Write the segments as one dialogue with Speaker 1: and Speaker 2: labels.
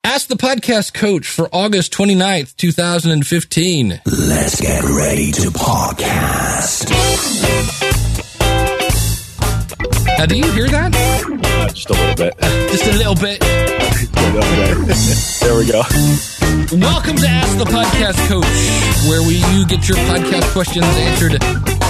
Speaker 1: Ask the Podcast Coach for August 29th, 2015.
Speaker 2: Let's get ready to podcast.
Speaker 1: Now, do you hear that?
Speaker 3: Just a little bit.
Speaker 1: Just a little bit.
Speaker 3: There we go.
Speaker 1: Welcome to Ask the Podcast Coach, where you get your podcast questions answered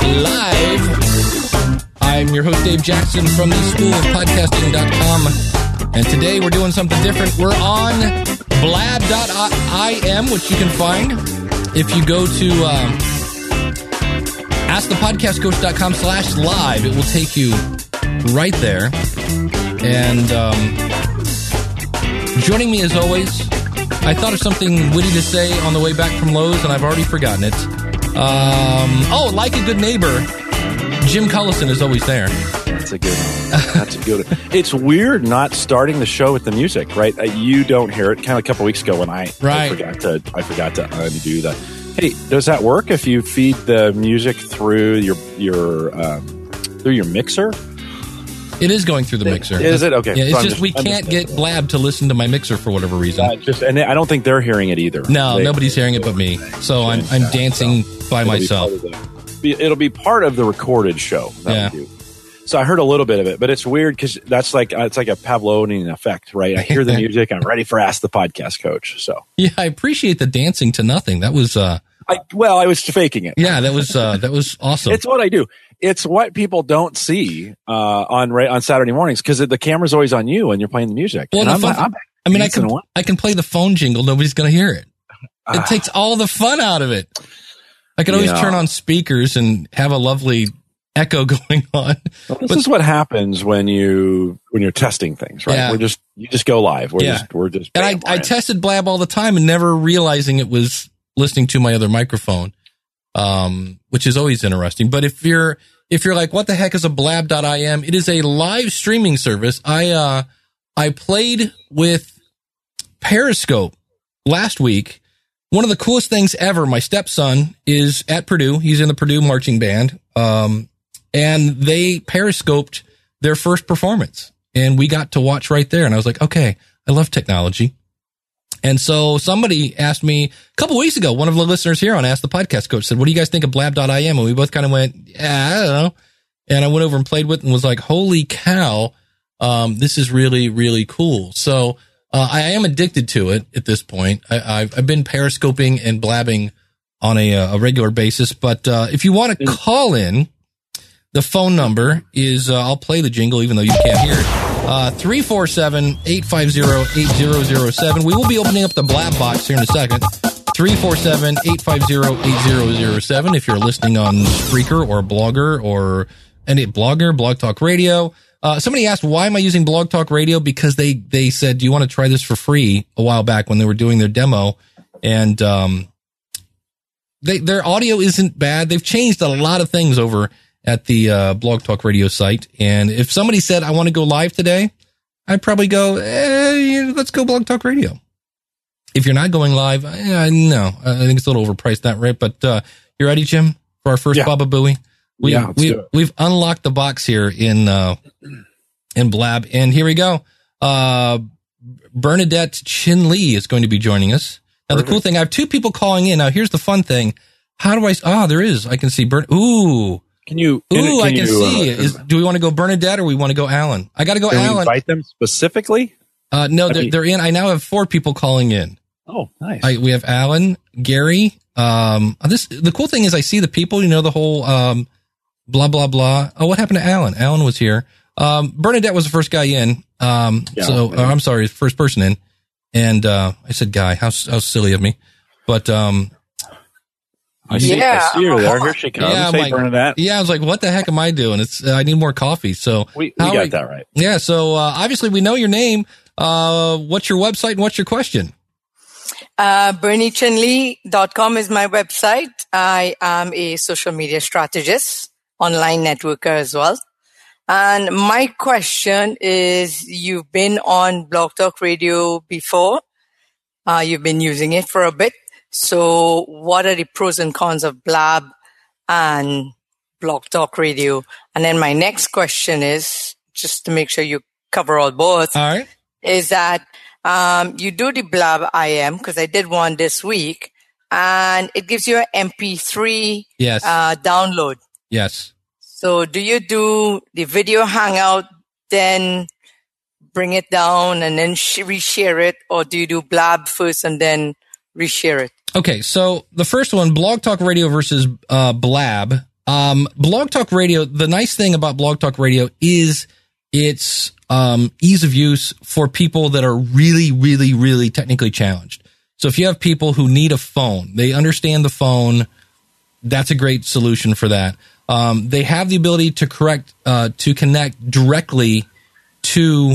Speaker 1: live. I'm your host, Dave Jackson, from the schoolofpodcasting.com. And today we're doing something different. We're on blab.im, which you can find if you go to askthepodcastcoach.com/live. It will take you right there. And joining me as always, I thought of something witty to say on the way back from Lowe's, and I've already forgotten it. Like a good neighbor, Jim Cullison is always there.
Speaker 3: That's a good one. That's a good one. It's weird not starting the show with the music, right? You don't hear it. Kind of a couple weeks ago when I forgot to undo that. Hey, does that work if you feed the music through your mixer?
Speaker 1: It is going through the mixer.
Speaker 3: Is it? Okay.
Speaker 1: Yeah, it's just we can't get Blab to listen to my mixer for whatever reason.
Speaker 3: And I don't think they're hearing it either.
Speaker 1: No, nobody's hearing it but me. So I'm dancing by myself.
Speaker 3: It'll be part of the recorded show that we do. So I heard a little bit of it, but it's weird because that's like it's like a Pavlovian effect, right? I hear the music, I'm ready for Ask the Podcast Coach. So
Speaker 1: yeah, I appreciate the dancing to nothing. That was I
Speaker 3: was faking it.
Speaker 1: Yeah, that was awesome.
Speaker 3: It's what I do. It's what people don't see on Saturday mornings because the camera's always on you and you're playing the music. Well,
Speaker 1: I can play the phone jingle. Nobody's going to hear it. It takes all the fun out of it. I can always turn on speakers and have a lovely echo going on.
Speaker 3: Well, this is what happens when you're testing things, right?
Speaker 1: Yeah.
Speaker 3: You just go live. We're just.
Speaker 1: And I tested Blab all the time and never realizing it was listening to my other microphone, which is always interesting. But if you're like, what the heck is a blab.im? It is a live streaming service. I played with Periscope last week. One of the coolest things ever. My stepson is at Purdue. He's in the Purdue marching band. And they Periscoped their first performance and we got to watch right there. And I was like, okay, I love technology. And so somebody asked me a couple weeks ago, one of the listeners here on Ask the Podcast Coach said, what do you guys think of blab.im? And we both kind of went, I don't know. And I went over and played with it and was like, holy cow. This is really, really cool. So, I am addicted to it at this point. I've been periscoping and blabbing on a regular basis. But, if you want to call in, the phone number is, I'll play the jingle even though you can't hear it. 347-850-8007. We will be opening up the Blab box here in a second. 347-850-8007. If you're listening on Spreaker or Blogger or any Blogger, Blog Talk Radio. Somebody asked, why am I using Blog Talk Radio? Because they said, do you want to try this for free a while back when they were doing their demo? And, their audio isn't bad. They've changed a lot of things over at the Blog Talk Radio site. And if somebody said, I want to go live today, I'd probably go, let's go Blog Talk Radio. If you're not going live, no, I think it's a little overpriced, that right? But you ready, Jim, for our first Baba Booey? We've unlocked the box here in Blab, and here we go. Bernadette Chin Lee is going to be joining us. Now, the cool thing, I have two people calling in. Now, here's the fun thing. How do there is. I can see Ooh.
Speaker 3: Can you?
Speaker 1: I can see. Do we want to go Bernadette or we want to go Alan? I got to go Alan.
Speaker 3: We invite them specifically?
Speaker 1: No, they're in. I now have 4 people calling in.
Speaker 3: Oh, nice.
Speaker 1: We have Alan, Gary. The cool thing is I see the people, the whole, blah, blah, blah. Oh, what happened to Alan? Alan was here. Bernadette was the first guy in. I'm sorry, first person in. And, I said, guy, how silly of me. But,
Speaker 3: I see her there. Here she comes.
Speaker 1: Yeah,
Speaker 3: Bernadette.
Speaker 1: Yeah, I was like, what the heck am I doing? I need more coffee. So
Speaker 3: we got that right.
Speaker 1: Yeah. So, obviously we know your name. What's your website and what's your question?
Speaker 4: BernieChinLee.com is my website. I am a social media strategist, online networker as well. And my question is, you've been on Blog Talk Radio before. You've been using it for a bit. So what are the pros and cons of Blab and Blog Talk Radio? And then my next question is, just to make sure you cover all both,
Speaker 1: all right,
Speaker 4: is that You do the Blab IM, because I did one this week, and it gives you an MP3 download.
Speaker 1: Yes.
Speaker 4: So do you do the video hangout, then bring it down and then reshare it, or do you do Blab first and then reshare it?
Speaker 1: Okay, so the first one, Blog Talk Radio versus Blab. Blog Talk Radio, the nice thing about Blog Talk Radio is its ease of use for people that are really, really, really technically challenged. So if you have people who need a phone, they understand the phone, that's a great solution for that. They have the ability to connect directly to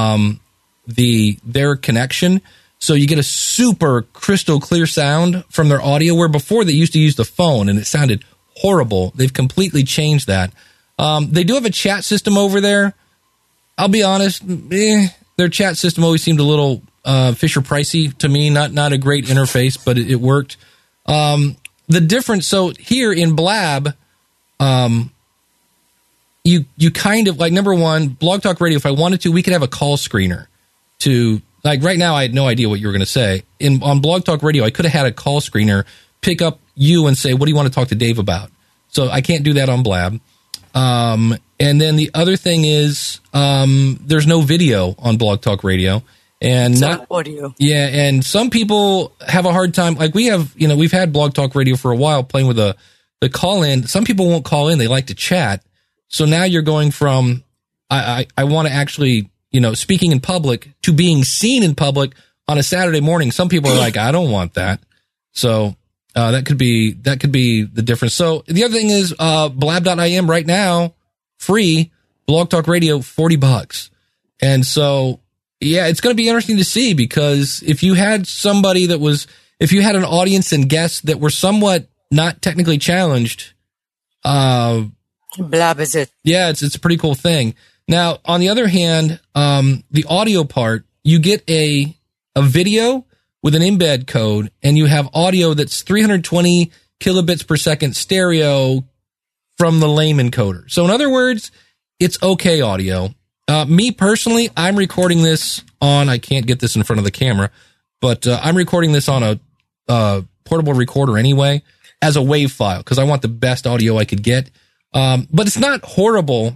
Speaker 1: their connection. So you get a super crystal clear sound from their audio, where before they used to use the phone and it sounded horrible. They've completely changed that. They do have a chat system over there. I'll be honest, their chat system always seemed a little Fisher Pricey to me. Not a great interface, but it worked. The difference, so here in Blab, you kind of, like, number one, Blog Talk Radio, if I wanted to, we could have a call screener to, like, right now I had no idea what you were going to say. On Blog Talk Radio, I could have had a call screener pick up you and say, what do you want to talk to Dave about? So I can't do that on Blab. And then the other thing is, there's no video on Blog Talk Radio, and not
Speaker 4: audio.
Speaker 1: Yeah. And some people have a hard time. Like, we've had Blog Talk Radio for a while playing with the call in. Some people won't call in. They like to chat. So now you're going from, I want to actually, speaking in public to being seen in public on a Saturday morning. Some people are like, I don't want that. So, that could be the difference. So the other thing is, blab.im right now, free, Blog Talk Radio, $40. And so, yeah, it's going to be interesting to see, because if you had an audience and guests that were somewhat not technically challenged,
Speaker 4: Blab is it.
Speaker 1: Yeah, it's a pretty cool thing. Now, on the other hand, the audio part, you get a video with an embed code, and you have audio that's 320 kilobits per second stereo from the lame encoder. So in other words, it's okay audio. Me personally, I'm recording this on, I can't get this in front of the camera, but I'm recording this on a portable recorder anyway, as a WAV file, because I want the best audio I could get. But it's not horrible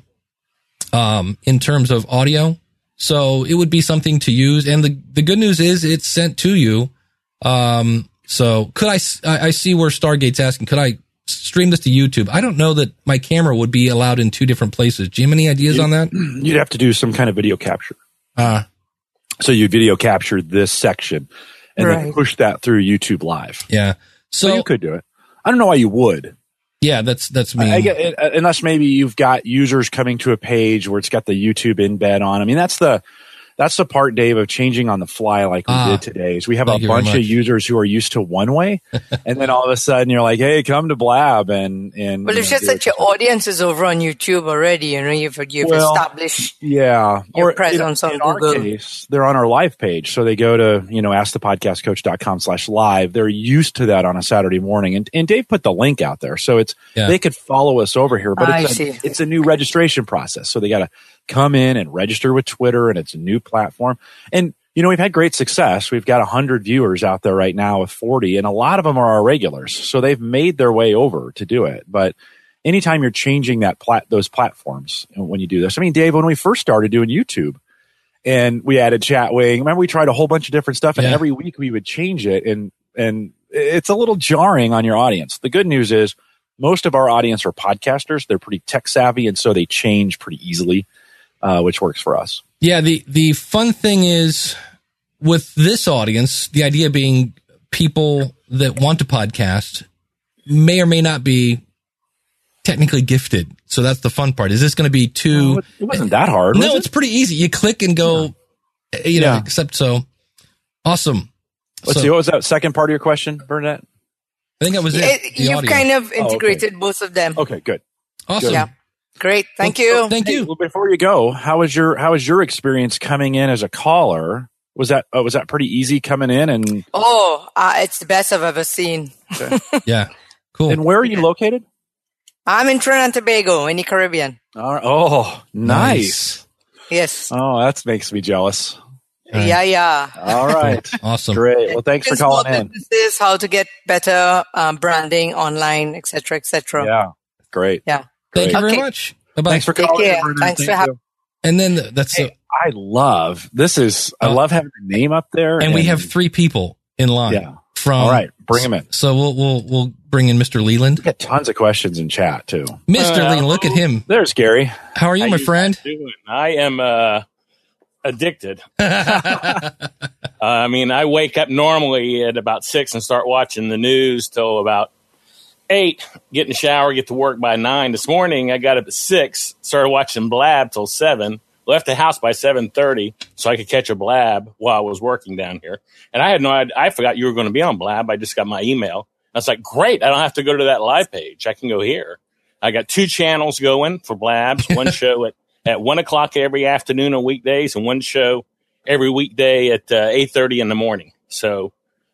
Speaker 1: in terms of audio. So it would be something to use. And the good news is it's sent to you. So could I see where Stargate's asking, could I stream this to YouTube? I don't know that my camera would be allowed in two different places. Do you have any ideas on that?
Speaker 3: You'd have to do some kind of video capture. So you video capture this section and then push that through YouTube Live.
Speaker 1: Yeah.
Speaker 3: So you could do it. I don't know why you would.
Speaker 1: Yeah, that's me.
Speaker 3: I get it, unless maybe you've got users coming to a page where it's got the YouTube embed on. I mean, that's the part, Dave, of changing on the fly like we did today. Is we have a bunch of users who are used to one way, and then all of a sudden you're like, "Hey, come to Blab." And
Speaker 4: well, it's just that your audience is over on YouTube already. You've established your presence on Google. In our case,
Speaker 3: they're on our live page, so they go to askthepodcastcoach.com/live. They're used to that on a Saturday morning, and Dave put the link out there, so they could follow us over here. But it's a new registration process, so they got to come in and register with Twitter, and it's a new platform. And, we've had great success. We've got 100 viewers out there right now with 40, and a lot of them are our regulars. So they've made their way over to do it. But anytime you're changing those platforms, when you do this, I mean, Dave, when we first started doing YouTube and we added Chatwing, remember we tried a whole bunch of different stuff, and every week we would change it, and it's a little jarring on your audience. The good news is most of our audience are podcasters. They're pretty tech savvy, and so they change pretty easily. Which works for us.
Speaker 1: Yeah, the fun thing is with this audience, the idea being people that want to podcast may or may not be technically gifted. So that's the fun part. Is this going to be too...
Speaker 3: It wasn't that hard.
Speaker 1: No, it's pretty easy. You click and go, except so. Awesome.
Speaker 3: Let's see. What was that second part of your question, Bernadette?
Speaker 1: I think that was it.
Speaker 4: You've kind of integrated both of them.
Speaker 3: Okay, good.
Speaker 1: Awesome.
Speaker 4: Yeah. Great. Thank you.
Speaker 1: Thank you.
Speaker 3: Well, before you go, how was your experience coming in as a caller? Was that pretty easy coming in? And
Speaker 4: it's the best I've ever seen.
Speaker 3: Okay.
Speaker 1: Yeah. Cool.
Speaker 3: And where are you located?
Speaker 4: I'm in Trinidad and Tobago, in the Caribbean.
Speaker 3: Oh, nice.
Speaker 4: Yes.
Speaker 3: Oh, that makes me jealous.
Speaker 4: Yeah.
Speaker 3: All right.
Speaker 1: Awesome.
Speaker 3: Great. Well, thanks for calling in.
Speaker 4: Businesses, how to get better branding online, etc., etc.
Speaker 3: Yeah. Great.
Speaker 4: Yeah.
Speaker 1: Thank you very
Speaker 4: Okay.
Speaker 1: much. Bye-bye.
Speaker 3: Thanks for calling in, Bernard.
Speaker 4: Thanks for having.
Speaker 1: And then that's
Speaker 3: I love I love having the name up there.
Speaker 1: and we have 3 people in line.
Speaker 3: Yeah.
Speaker 1: From
Speaker 3: All right, bring them in.
Speaker 1: So we'll bring in Mr. Leland.
Speaker 3: We got tons of questions in chat too.
Speaker 1: Mr. Leland, look at him.
Speaker 3: There's Gary.
Speaker 1: How are you, my friend?
Speaker 5: Doing? I am addicted. I mean, I wake up normally at about 6 and start watching the news till about 8, get in the shower, get to work by 9. This morning, I got up at 6, started watching Blab till 7, left the house by 7:30 so I could catch a Blab while I was working down here. And I had no idea. I forgot you were going to be on Blab. I just got my email. I was like, great. I don't have to go to that live page. I can go here. I got 2 channels going for Blabs, one show at 1 o'clock every afternoon on weekdays and one show every weekday at 8:30 in the morning. So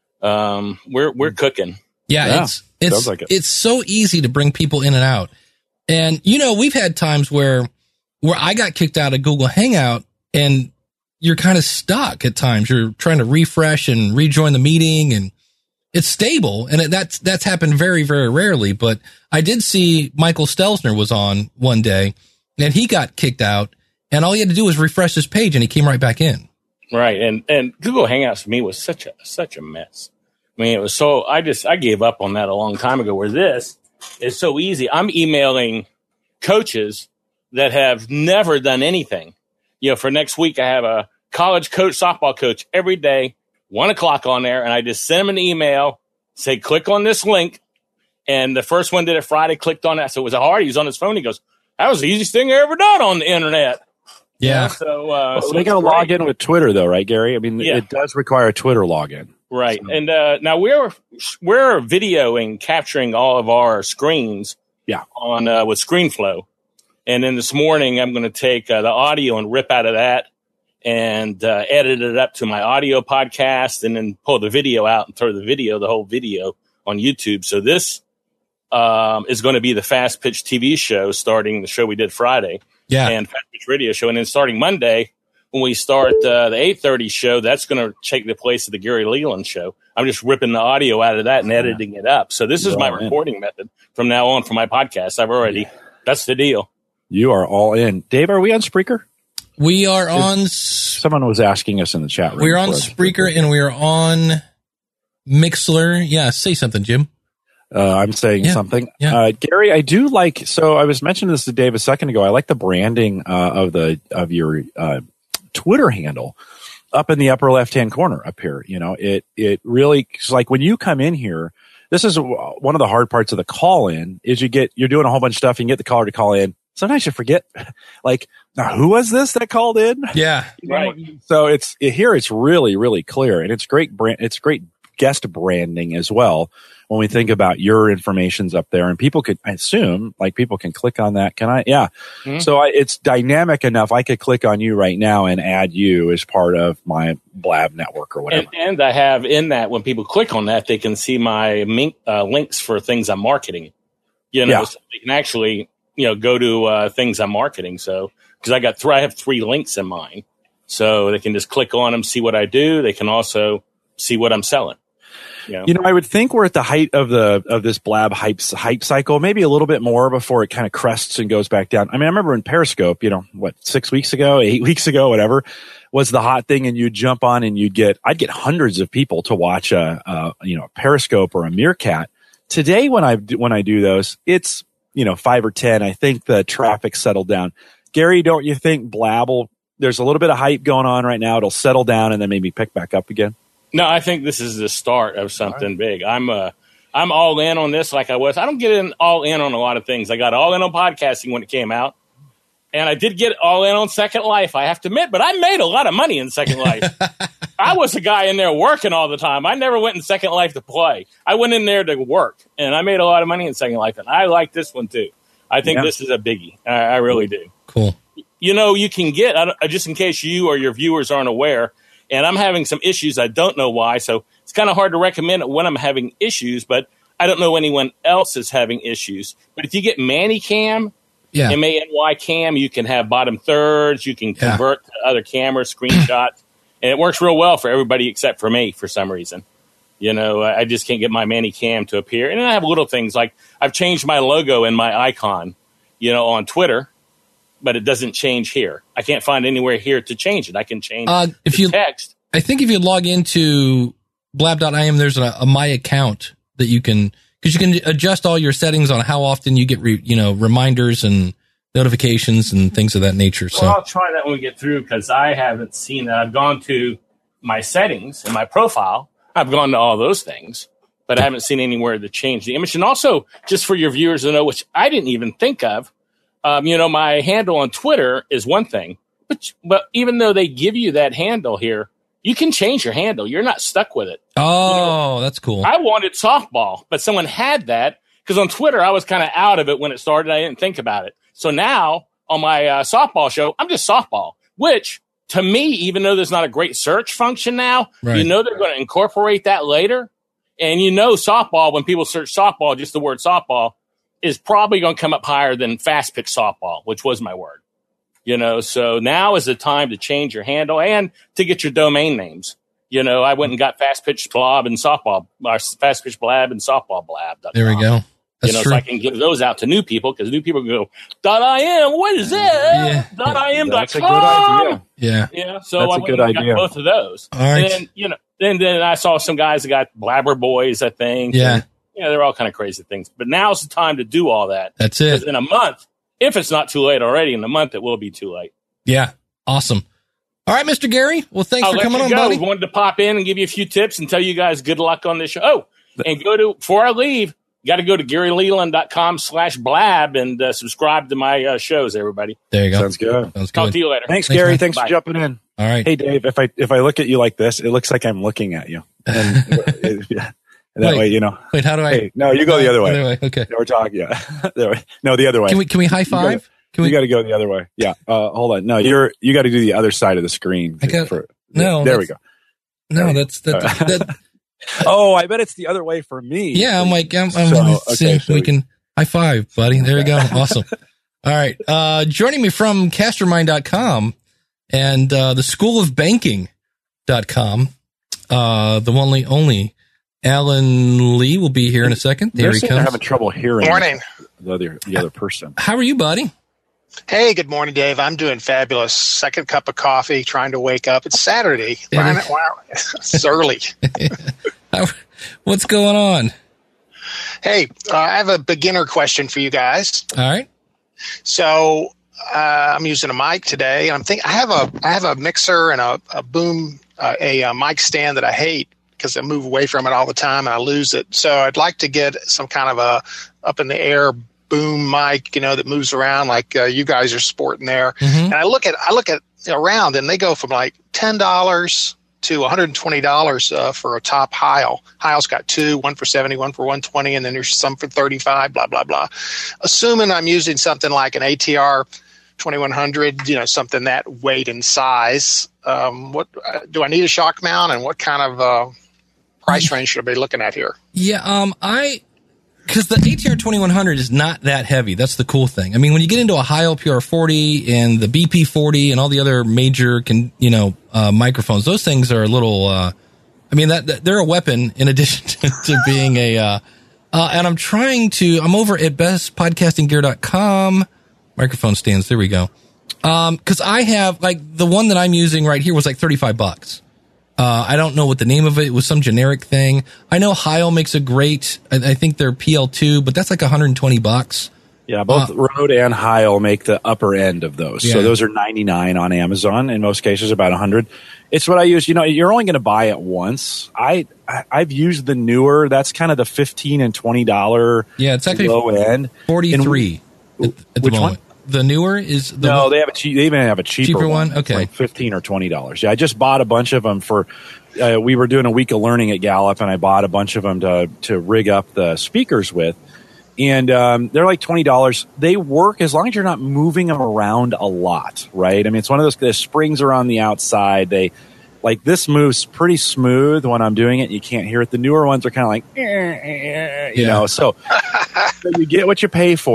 Speaker 5: we're cooking.
Speaker 1: Yeah, it's so easy to bring people in and out. And, we've had times where I got kicked out of Google Hangout and you're kind of stuck at times. You're trying to refresh and rejoin the meeting and it's stable. And that's happened very, very rarely. But I did see Michael Stelzner was on one day and he got kicked out and all he had to do was refresh his page and he came right back in.
Speaker 5: Right. And Google Hangouts for me was such a mess. I mean, it was I gave up on that a long time ago, where this is so easy. I'm emailing coaches that have never done anything. For next week, I have a college coach, softball coach every day, 1 o'clock on there. And I just send him an email, say, click on this link. And the first one did it Friday, clicked on that. So it was hard. He was on his phone. He goes, that was the easiest thing I ever done on the internet.
Speaker 1: Yeah.
Speaker 5: So
Speaker 3: they got to log in with Twitter though, right, Gary? I mean, It does require a Twitter login.
Speaker 5: Right. So. And now we're videoing, capturing all of our screens on with ScreenFlow. And then this morning, I'm going to take the audio and rip out of that and edit it up to my audio podcast and then pull the video out and throw the whole video on YouTube. So this is going to be the Fast Pitch TV show, starting the show we did Friday.
Speaker 1: Yeah.
Speaker 5: And Fast Pitch Radio show. And then starting Monday, when we start the 8:30 show, that's going to take the place of the Gary Leland show. I'm just ripping the audio out of that and editing it up. So this is my recording method from now on for my podcast. That's the deal.
Speaker 3: You are all in. Dave, are we on Spreaker?
Speaker 1: We are on.
Speaker 3: Someone was asking us in the chat room.
Speaker 1: We're on Spreaker and we're on Mixler. Yeah, say something, Jim.
Speaker 3: I'm saying something.
Speaker 1: Yeah.
Speaker 3: Gary, I do like. So I was mentioning this to Dave a second ago. I like the branding of your Twitter handle up in the upper left hand corner up here. It really, like when you come in here. This is one of the hard parts of the call in is you're doing a whole bunch of stuff and you get the caller to call in. Sometimes you forget, like, now who was this that called in?
Speaker 1: Yeah.
Speaker 5: Right.
Speaker 3: So it's really, really clear, and it's great it's great guest branding as well. When we think about your information's up there and people could, I assume, like people can click on that. Can I? Yeah. Mm-hmm. So it's dynamic enough. I could click on you right now and add you as part of my Blab network or whatever.
Speaker 5: And I have in that, when people click on that, they can see my links for things I'm marketing, so they can actually, go to things I'm marketing. So, because I have 3 links in mine, so they can just click on them, see what I do. They can also see what I'm selling.
Speaker 3: I would think we're at the height of this Blab hype cycle, maybe a little bit more before it kind of crests and goes back down. I mean, I remember in Periscope, 6 weeks ago, 8 weeks ago, whatever, was the hot thing, and you'd jump on and I'd get hundreds of people to watch a Periscope or a Meerkat. Today, when I do those, it's 5 or 10. I think the traffic settled down. Gary, don't you think Blab there's a little bit of hype going on right now? It'll settle down and then maybe pick back up again.
Speaker 5: No, I think this is the start of something big. I'm all in on this like I was. I don't get all in on a lot of things. I got all in on podcasting when it came out. And I did get all in on Second Life, I have to admit, but I made a lot of money in Second Life. I was a guy in there working all the time. I never went in Second Life to play. I went in there to work, and I made a lot of money in Second Life, and I like this one too. I think this is a biggie. I really do.
Speaker 1: Cool.
Speaker 5: You can get, just in case you or your viewers aren't aware, and I'm having some issues. I don't know why, so it's kind of hard to recommend it when I'm having issues, but I don't know anyone else is having issues. But if you get ManyCam, MANY Cam, you can have bottom thirds. You can convert to other cameras, screenshots. And it works real well for everybody except for me for some reason. You know, I just can't get my Manicam to appear. And I have little things like I've changed my logo and my icon, you know, on Twitter, but it doesn't change here. I can't find anywhere here to change it. I can change text.
Speaker 1: I think if you log into blab.im, there's a My Account that you can, because you can adjust all your settings on how often you get, reminders and notifications and things of that nature. So
Speaker 5: I'll try that when we get through because I haven't seen that. I've gone to my settings and my profile. I've gone to all those things, but I haven't seen anywhere to change the image. And also, just for your viewers to know, which I didn't even think of, my handle on Twitter is one thing, but even though they give you that handle here, you can change your handle. You're not stuck with it.
Speaker 1: Oh, that's cool.
Speaker 5: I wanted softball, but someone had that because on Twitter, I was kind of out of it when it started. I didn't think about it. So now on my softball show, I'm just softball, which to me, even though there's not a great search function now,
Speaker 1: right.
Speaker 5: You know they're going to incorporate that later. And you know softball, when people search softball, just the word softball is probably going to come up higher than fast pitch softball, which was my word. You know, so now is the time to change your handle and to get your domain names. You know, I went and got fast pitch blab and softball blab.
Speaker 1: There we go. That's
Speaker 5: true.
Speaker 1: So
Speaker 5: I can give those out to new people because new people go, .im, what is that?
Speaker 1: Yeah.
Speaker 5: .im.com.
Speaker 3: That's a good idea.
Speaker 1: Yeah.
Speaker 5: Yeah. So
Speaker 3: That's
Speaker 5: I
Speaker 3: a good
Speaker 5: got
Speaker 3: idea.
Speaker 5: both of those.
Speaker 1: All right.
Speaker 5: And then, then I saw some guys that got Blabber Boys, I think.
Speaker 1: Yeah.
Speaker 5: And, they're all kind of crazy things. But now's the time to do all that.
Speaker 1: That's it.
Speaker 5: Because in a month, if it's not too late already, in a month it will be too late.
Speaker 1: Yeah. Awesome. All right, Mr. Gary. Well, thanks for coming on, buddy.
Speaker 5: Wanted to pop in and give you a few tips and tell you guys good luck on this show. Oh, and before I leave, got to go to GaryLeland.com/blab and subscribe to my shows, everybody.
Speaker 1: There you go.
Speaker 3: Sounds good.
Speaker 5: Talk to you later.
Speaker 3: Thanks Gary.
Speaker 1: man.
Speaker 3: Thanks
Speaker 5: Bye.
Speaker 3: for jumping in.
Speaker 1: All right.
Speaker 3: Hey, Dave, if I look at you like this, it looks like I'm looking at you. And that way,
Speaker 1: Wait, how do I?
Speaker 3: Hey, no, you go the other way.
Speaker 1: Okay.
Speaker 3: We're talking. Yeah. No, the other way.
Speaker 1: Can we high five?
Speaker 3: You got to go the other way. Yeah. Hold on. No, you got to do the other side of the screen. There we go.
Speaker 1: No, that's that.
Speaker 3: Oh, I bet it's the other way for me.
Speaker 1: Yeah, I'm
Speaker 3: okay, so
Speaker 1: we can high five, buddy. There you go. Awesome. All right. Joining me from Castermind.com and the School of Banking.com, the one only Alan Lee will be here in a second. There he comes.
Speaker 3: They're having trouble hearing.
Speaker 6: Morning.
Speaker 3: The other person.
Speaker 1: How are you, buddy?
Speaker 6: Hey, good morning, Dave. I'm doing fabulous. Second cup of coffee, trying to wake up. It's Saturday. Wow, it's early.
Speaker 1: What's going on?
Speaker 6: Hey, I have a beginner question for you guys.
Speaker 1: All right.
Speaker 6: So I'm using a mic today, and I'm thinking I have a mixer and a boom, a mic stand that I hate because I move away from it all the time and I lose it. So I'd like to get some kind of a up in the air boom mic, that moves around like you guys are sporting there.
Speaker 1: Mm-hmm.
Speaker 6: And I look at around, and they go from like $10 to $120 for a top Heil. Heil's got two, one for 70, one for 120, and then there's some for 35. Blah blah blah. Assuming I'm using something like an ATR 2100, something that weight and size. What do I need a shock mount, and what kind of price range should I be looking at here?
Speaker 1: Yeah, because the ATR 2100 is not that heavy. That's the cool thing. I mean, when you get into a Heil PR40 and the BP40 and all the other major, microphones, those things are a little, they're a weapon in addition to being and I'm over at bestpodcastinggear.com. Microphone stands. There we go. Cause I have the one that I'm using right here was like $35. I don't know what the name of it was, some generic thing. I know Heil makes a great, I think they're PL2, but that's like $120.
Speaker 3: Yeah, both Rode and Heil make the upper end of those. Yeah. So those are $99 on Amazon. In most cases, about $100. It's what I use. You're only going to buy it once. I've used the newer. That's kind of the $15 and $20.
Speaker 1: Yeah, it's actually
Speaker 3: low end.
Speaker 1: 43 at the
Speaker 3: which
Speaker 1: moment.
Speaker 3: One?
Speaker 1: The newer is the
Speaker 3: no. They have they even have a cheaper
Speaker 1: one. Okay,
Speaker 3: like $15 or $20. Yeah, I just bought a bunch of them for. We were doing a week of learning at Gallup, and I bought a bunch of them to rig up the speakers with, and they're like $20. They work as long as you're not moving them around a lot, right? I mean, it's one of those. The springs are on the outside. This moves pretty smooth when I'm doing it. You can't hear it. The newer ones are kind of like, you know. So you get what you pay for.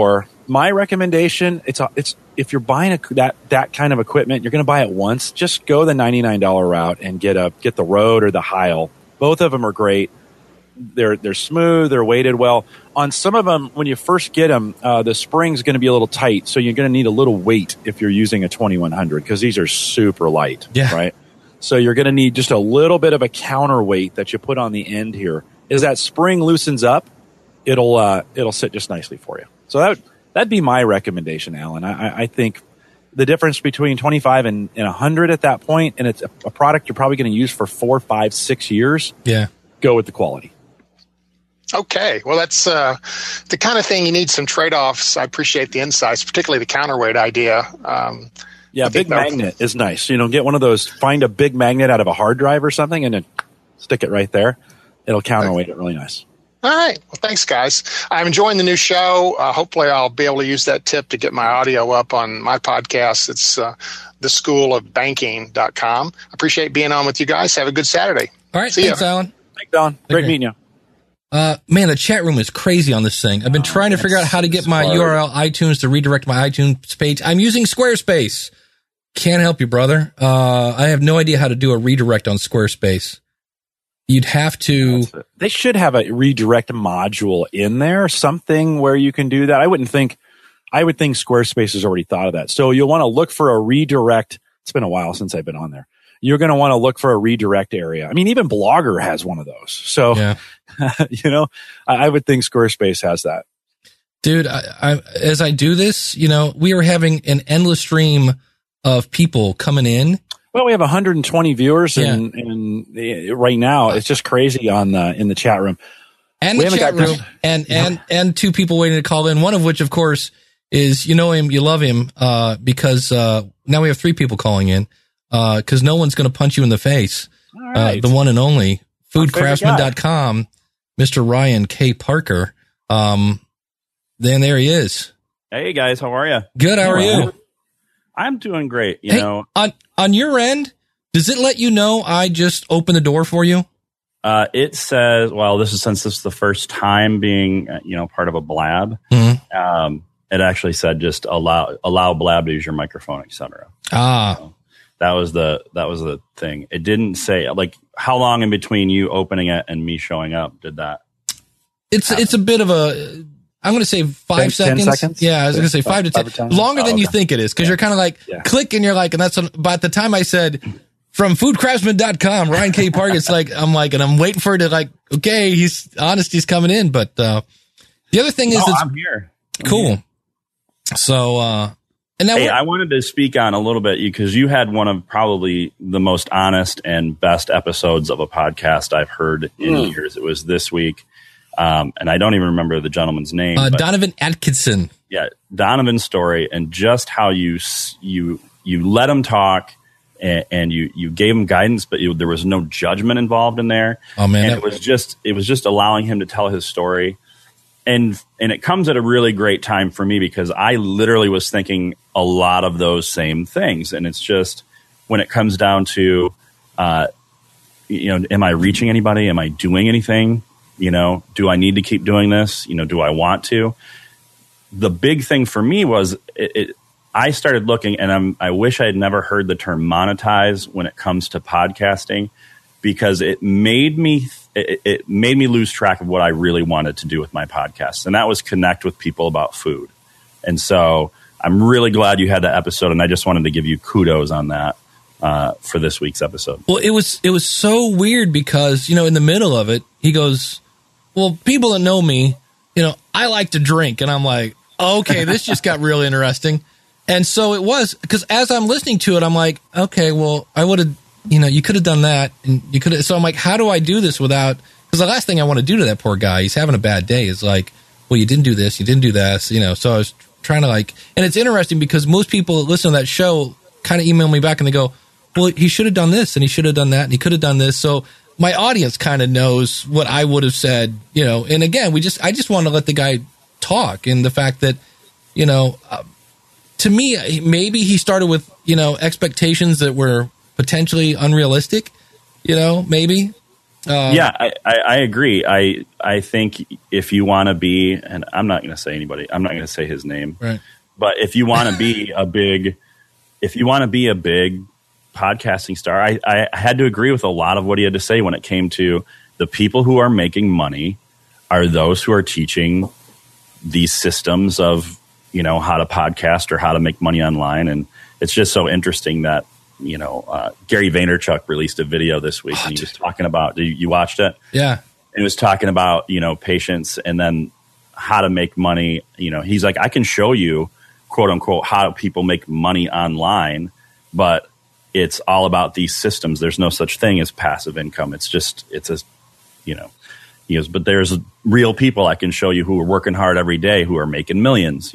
Speaker 3: my recommendation, it's if you're buying that kind of equipment, you're going to buy it once. Just go the $99 route and get the Rode or the Heil. Both of them are great. They're smooth. They're weighted well. On some of them, when you first get them, the spring's going to be a little tight, so you're going to need a little weight if you're using a 2100 because these are super light, right? So you're going to need just a little bit of a counterweight that you put on the end here. As that spring loosens up, it'll sit just nicely for you. So that'd be my recommendation, Alan. I think the difference between 25 and 100 at that point, and it's a product you're probably going to use for 4, 5, 6 years. Yeah, go with the quality.
Speaker 6: Okay, well, that's the kind of thing you need some trade-offs. I appreciate the insights, particularly the counterweight idea.
Speaker 3: Big magnet is nice. Get one of those, find a big magnet out of a hard drive or something, and then stick it right there. It'll counterweight it really nice.
Speaker 6: All right. Well, thanks, guys. I'm enjoying the new show. Hopefully, I'll be able to use that tip to get my audio up on my podcast. It's theschoolofbanking.com. I appreciate being on with you guys. Have a good Saturday.
Speaker 1: All right. Thanks, Alan.
Speaker 3: Thanks, Don. Great meeting you.
Speaker 1: Man, the chat room is crazy on this thing. I've been trying to figure out how to get my URL iTunes to redirect my iTunes page. I'm using Squarespace. Can't help you, brother. I have no idea how to do a redirect on Squarespace. You'd have to.
Speaker 3: They should have a redirect module in there, something where you can do that. I would think Squarespace has already thought of that. So you'll want to look for a redirect. It's been a while since I've been on there. You're going to want to look for a redirect area. I mean, even Blogger has one of those. So, I would think Squarespace has that.
Speaker 1: Dude, as I do this, we are having an endless stream of people coming in.
Speaker 3: Well, we have 120 viewers and right now. It's just crazy in the chat room.
Speaker 1: And the chat room and 2 people waiting to call in, one of which, of course, is him, you love him, because now we have 3 people calling in. Because no one's going to punch you in the face. All right. The one and only foodcraftsman.com, Mr. Ryan K. Parker. Then there he is.
Speaker 7: Hey guys, how are you?
Speaker 1: Good. How are you?
Speaker 7: I'm doing great. You know,
Speaker 1: on your end, does it let you know I just opened the door for you?
Speaker 7: It says, well, since this is the first time being, part of a Blab.
Speaker 1: Mm-hmm.
Speaker 7: It actually said just allow Blab to use your microphone, etc.
Speaker 1: So,
Speaker 7: that was the thing. It didn't say how long in between you opening it and me showing up did that.
Speaker 1: It's a bit of a. I'm going to say 5 seconds.
Speaker 3: 10 seconds.
Speaker 1: Yeah, I was going to say 5 to 10. Longer than you think it is, because you're kind of click and you're like, and that's. By the time I said from foodcraftsman.com, Ryan K. Parker, it's like I'm waiting for it to okay, he's honest, he's coming in. But the other thing is,
Speaker 7: I'm here.
Speaker 1: Cool. So. And now
Speaker 7: I wanted to speak on a little bit because you had one of probably the most honest and best episodes of a podcast I've heard in years. It was this week, and I don't even remember the gentleman's name.
Speaker 1: Donovan Atkinson.
Speaker 7: Yeah, Donovan's story and just how you let him talk and you gave him guidance, but there was no judgment involved in there.
Speaker 1: Oh man,
Speaker 7: and it was just allowing him to tell his story. And it comes at a really great time for me because I literally was thinking a lot of those same things. And it's just when it comes down to, am I reaching anybody? Am I doing anything? Do I need to keep doing this? Do I want to? The big thing for me was I started looking, and I wish I had never heard the term monetize when it comes to podcasting, because it made me lose track of what I really wanted to do with my podcast. And that was connect with people about food. And so I'm really glad you had that episode. And I just wanted to give you kudos on that for this week's episode.
Speaker 1: Well, it was so weird because, in the middle of it, he goes, well, people that know me, I like to drink. And I'm like, okay, this just got really interesting. And so it was, because as I'm listening to it, I'm like, okay, well, I would have, you could have done that, and you could have. So I'm like, how do I do this without? Because the last thing I want to do to that poor guy, he's having a bad day, is like, well, you didn't do this, you didn't do that, So I was trying to and it's interesting because most people that listen to that show kind of email me back and they go, well, he should have done this, and he should have done that, and he could have done this. So my audience kind of knows what I would have said, And again, I just want to let the guy talk, and the fact that, to me, maybe he started with expectations that were potentially unrealistic, maybe.
Speaker 7: Yeah, I agree. I think if you want to be, and I'm not going to say anybody, I'm not going to say his name,
Speaker 1: right.
Speaker 7: But if you want to be a big podcasting star, I had to agree with a lot of what he had to say when it came to the people who are making money are those who are teaching these systems of, how to podcast or how to make money online. And it's just so interesting that, Gary Vaynerchuk released a video this week and he was talking about, you watched it?
Speaker 1: Yeah.
Speaker 7: And he was talking about, patience and then how to make money. He's like, I can show you, quote unquote, how people make money online, but it's all about these systems. There's no such thing as passive income. It's he goes, but there's real people I can show you who are working hard every day who are making millions,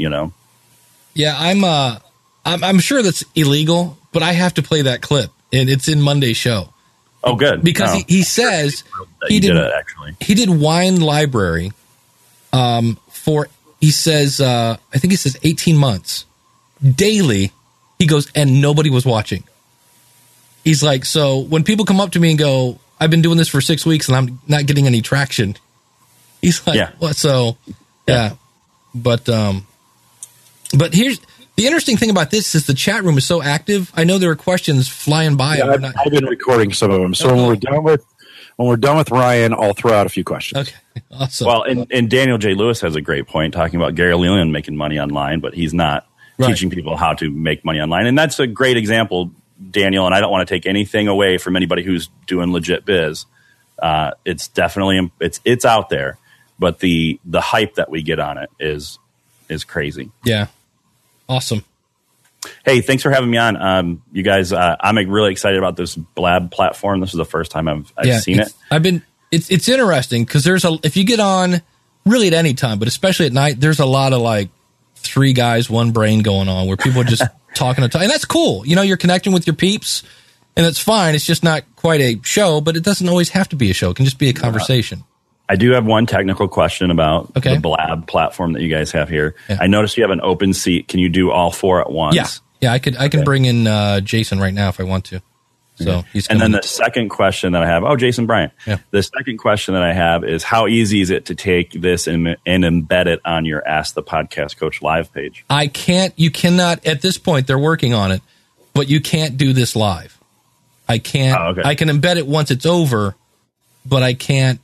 Speaker 1: Yeah, I'm sure that's illegal, but I have to play that clip, and it's in Monday's show.
Speaker 7: Oh, good.
Speaker 1: Because he says he did it, actually. He did Wine Library for, he says, I think he says 18 months daily. He goes, and nobody was watching. He's like, so when people come up to me and go, I've been doing this for 6 weeks and I'm not getting any traction. He's like, yeah. Well, so yeah. But here's the interesting thing about this is the chat room is so active. I know there are questions flying by.
Speaker 3: Yeah, I've been recording some of them. So when we're done with Ryan, I'll throw out a few questions.
Speaker 1: Okay. Awesome.
Speaker 7: Well, and Daniel J. Lewis has a great point talking about Gary Leland making money online, but he's not teaching people how to make money online. And that's a great example, Daniel, and I don't want to take anything away from anybody who's doing legit biz. It's definitely it's out there, but the hype that we get on it is crazy.
Speaker 1: Yeah, awesome.
Speaker 7: Hey, thanks for having me on. You guys, I'm really excited about this Blab platform. This is the first time I've seen it.
Speaker 1: It's interesting because if you get on really at any time, but especially at night, there's a lot of like 3 guys, 1 brain going on where people are just talking and that's cool. You're connecting with your peeps and it's fine. It's just not quite a show, but it doesn't always have to be a show. It can just be a conversation.
Speaker 7: I do have one technical question about the Blab platform that you guys have here. Yeah. I noticed you have an open seat. Can you do all 4 at once?
Speaker 1: Yeah. I can bring in Jason right now if I want to. So he's
Speaker 7: and then the second question that I have, Jason Bryant. Yeah. The second question that I have is how easy is it to take this and embed it on your Ask the Podcast Coach live page?
Speaker 1: You cannot, at this point, they're working on it, but you can't do this live. I can't, I can embed it once it's over, but I can't.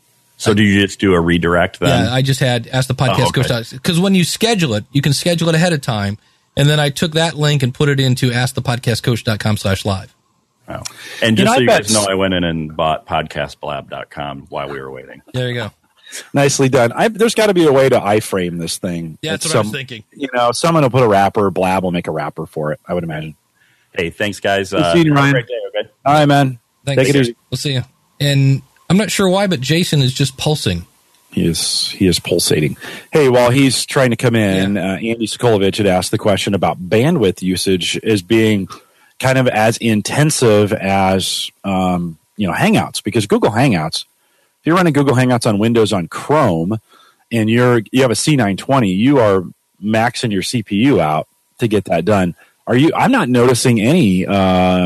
Speaker 7: So do you just do a redirect then?
Speaker 1: Yeah, I just had Ask the Podcast Coach. Because when you schedule it, you can schedule it ahead of time. And then I took that link and put it into askthepodcastcoach.com/live.
Speaker 7: Oh. And just so you guys know, I went in and bought podcastblab.com while we were waiting.
Speaker 1: There you go.
Speaker 3: Nicely done. There's got to be a way to iframe this thing.
Speaker 1: Yeah, that's what I was thinking.
Speaker 3: Someone will put a wrapper. Blab will make a wrapper for it, I would imagine.
Speaker 7: Hey, thanks, guys.
Speaker 3: See you, Ryan.
Speaker 7: Have a great day, okay?
Speaker 3: All right, man.
Speaker 1: Thanks.
Speaker 3: Take it easy.
Speaker 1: We'll see you. And I'm not sure why, but Jason is just pulsing.
Speaker 3: He is pulsating. Hey, while he's trying to come in, Andy Sokolovich had asked the question about bandwidth usage as being kind of as intensive as Hangouts, because Google Hangouts, if you're running Google Hangouts on Windows on Chrome and you have a C920, you are maxing your CPU out to get that done. I'm not noticing any. Here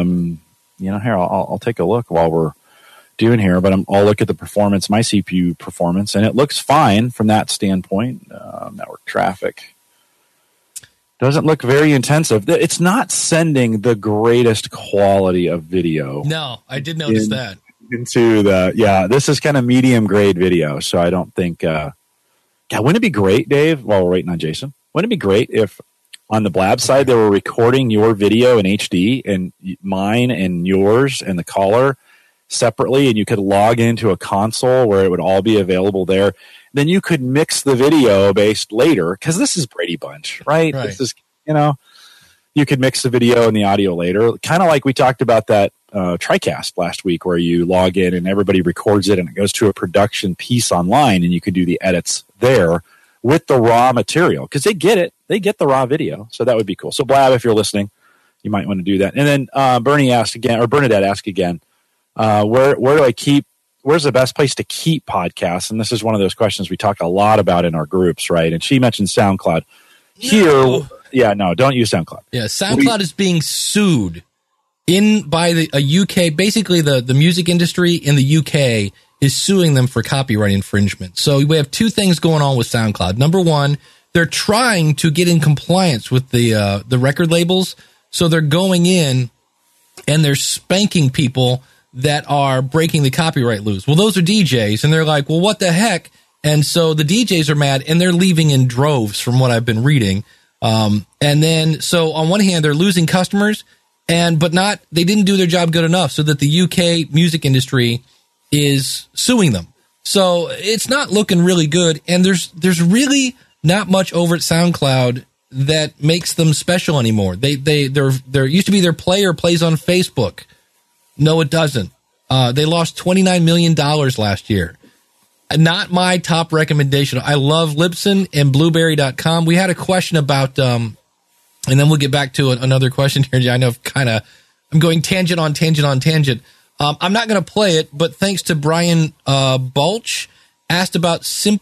Speaker 3: I'll take a look while we're doing here, but I'll look at the performance, my CPU performance, and it looks fine from that standpoint. Network traffic doesn't look very intensive. It's not sending the greatest quality of video.
Speaker 1: No, I did notice that.
Speaker 3: This is kind of medium grade video, so I don't think. Wouldn't it be great, Dave? While we're waiting on Jason, wouldn't it be great if on the Blab side they were recording your video in HD and mine and yours and the caller separately, and you could log into a console where it would all be available there. Then you could mix the video based later, because this is Brady Bunch, right? This is, you could mix the video and the audio later, kind of like we talked about that TriCast last week, where you log in and everybody records it and it goes to a production piece online, and you could do the edits there with the raw material, because they get the raw video. So that would be cool. So Blab, if you're listening, you might want to do that. And then Bernadette asked again, where's the best place to keep podcasts? And this is one of those questions we talk a lot about in our groups, right? And she mentioned SoundCloud. Don't use SoundCloud.
Speaker 1: Yeah, SoundCloud is being sued by a UK, basically the music industry in the UK is suing them for copyright infringement. So we have two things going on with SoundCloud. Number one, they're trying to get in compliance with the record labels. So they're going in and they're spanking people that are breaking the copyright laws. Well, those are DJs, and they're like, well, what the heck? And so the DJs are mad, and they're leaving in droves from what I've been reading. And then, so on one hand, they're losing customers, but they didn't do their job good enough, so that the UK music industry is suing them. So it's not looking really good, and there's really not much over at SoundCloud that makes them special anymore. There used to be their player plays on Facebook. No, it doesn't. They lost $29 million last year. Not my top recommendation. I love Libsyn and Blueberry.com. We had a question about, and then we'll get back to another question here. I know I'm going tangent on tangent on tangent. I'm not going to play it, but thanks to Brian Balch, asked about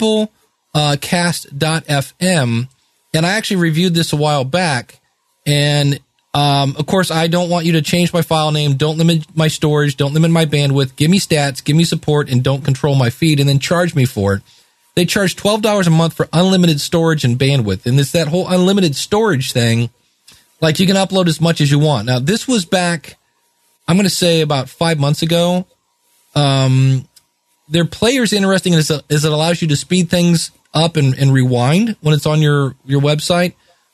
Speaker 1: Simplecast.fm, and I actually reviewed this a while back, and of course, I don't want you to change my file name, don't limit my storage, don't limit my bandwidth, give me stats, give me support, and don't control my feed, and then charge me for it. They charge $12 a month for unlimited storage and bandwidth, and it's that whole unlimited storage thing, like you can upload as much as you want. Now, this was back, I'm going to say about 5 months ago. Their player's interesting is it allows you to speed things up and rewind when it's on your website.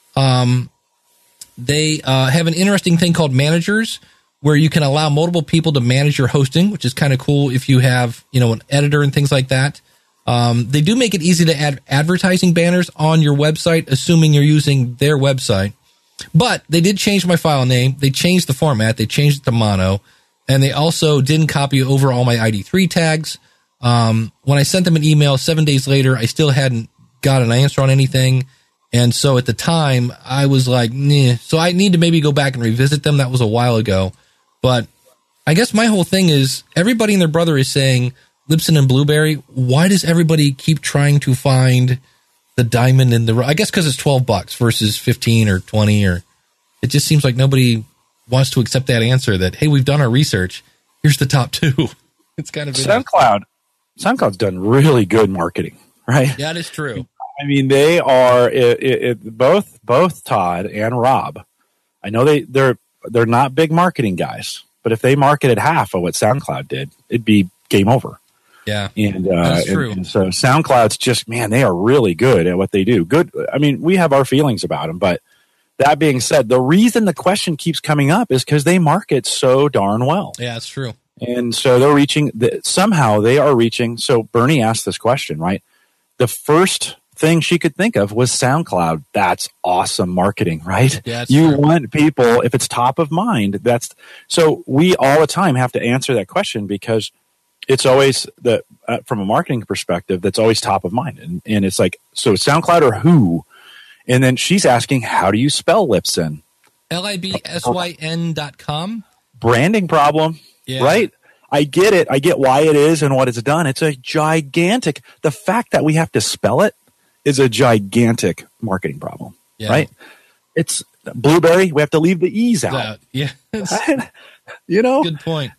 Speaker 1: They have an interesting thing called managers, where you can allow multiple people to manage your hosting, which is kind of cool if you have, an editor and things like that. They do make it easy to add advertising banners on your website, assuming you're using their website. But they did change my file name. They changed the format. They changed it to mono. And they also didn't copy over all my ID3 tags. When I sent them an email 7 days later, I still hadn't got an answer on anything. And so at the time, I was like, nah. So I need to maybe go back and revisit them. That was a while ago. But I guess my whole thing is everybody and their brother is saying Libsyn and Blueberry. Why does everybody keep trying to find the diamond in the rough? I guess because it's $12 versus 15 or 20, or it just seems like nobody wants to accept that answer that, hey, we've done our research. Here's the top two. It's kind of
Speaker 3: SoundCloud's done really good marketing, right?
Speaker 1: That is true.
Speaker 3: I mean, they are both Todd and Rob. I know they're not big marketing guys, but if they marketed half of what SoundCloud did, it'd be game over.
Speaker 1: Yeah,
Speaker 3: and so SoundCloud's just, man, they are really good at what they do. Good. I mean, we have our feelings about them, but that being said, the reason the question keeps coming up is because they market so darn well.
Speaker 1: Yeah, that's true.
Speaker 3: And so they're somehow they are reaching. So Bernie asked this question, right? The first thing she could think of was SoundCloud. That's awesome marketing, right?
Speaker 1: Yeah,
Speaker 3: you want people, if it's top of mind, so we all the time have to answer that question because it's always from a marketing perspective, that's always top of mind. And it's like, so SoundCloud or who? And then she's asking, how do you spell Libsyn?
Speaker 1: LIBSYN.com.
Speaker 3: Branding problem, right? I get it. I get why it is and what it's done. It's a gigantic, the fact that we have to spell it is a gigantic marketing problem, right? It's Blueberry. We have to leave the E's out.
Speaker 1: Yeah.
Speaker 3: Good
Speaker 1: point.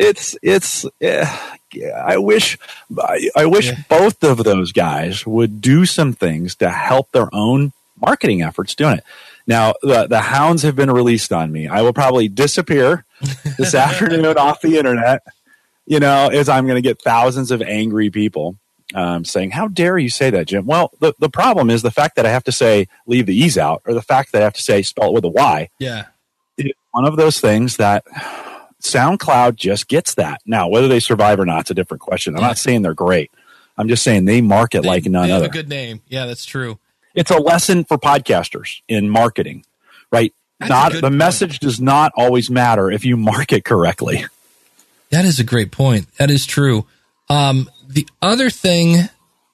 Speaker 3: I wish both of those guys would do some things to help their own marketing efforts doing it. Now, the hounds have been released on me. I will probably disappear this afternoon off the internet, as I'm going to get thousands of angry people saying, how dare you say that, Jim? Well, the problem is the fact that I have to say leave the E's out, or the fact that I have to say spell it with a Y.
Speaker 1: Yeah.
Speaker 3: It's one of those things that SoundCloud just gets that. Now, whether they survive or not, it's a different question. I'm not saying they're great. I'm just saying they market like none other.
Speaker 1: They have a good name. Yeah, that's true.
Speaker 3: It's a lesson for podcasters in marketing, right? The message does not always matter if you market correctly.
Speaker 1: That is a great point. That is true. The other thing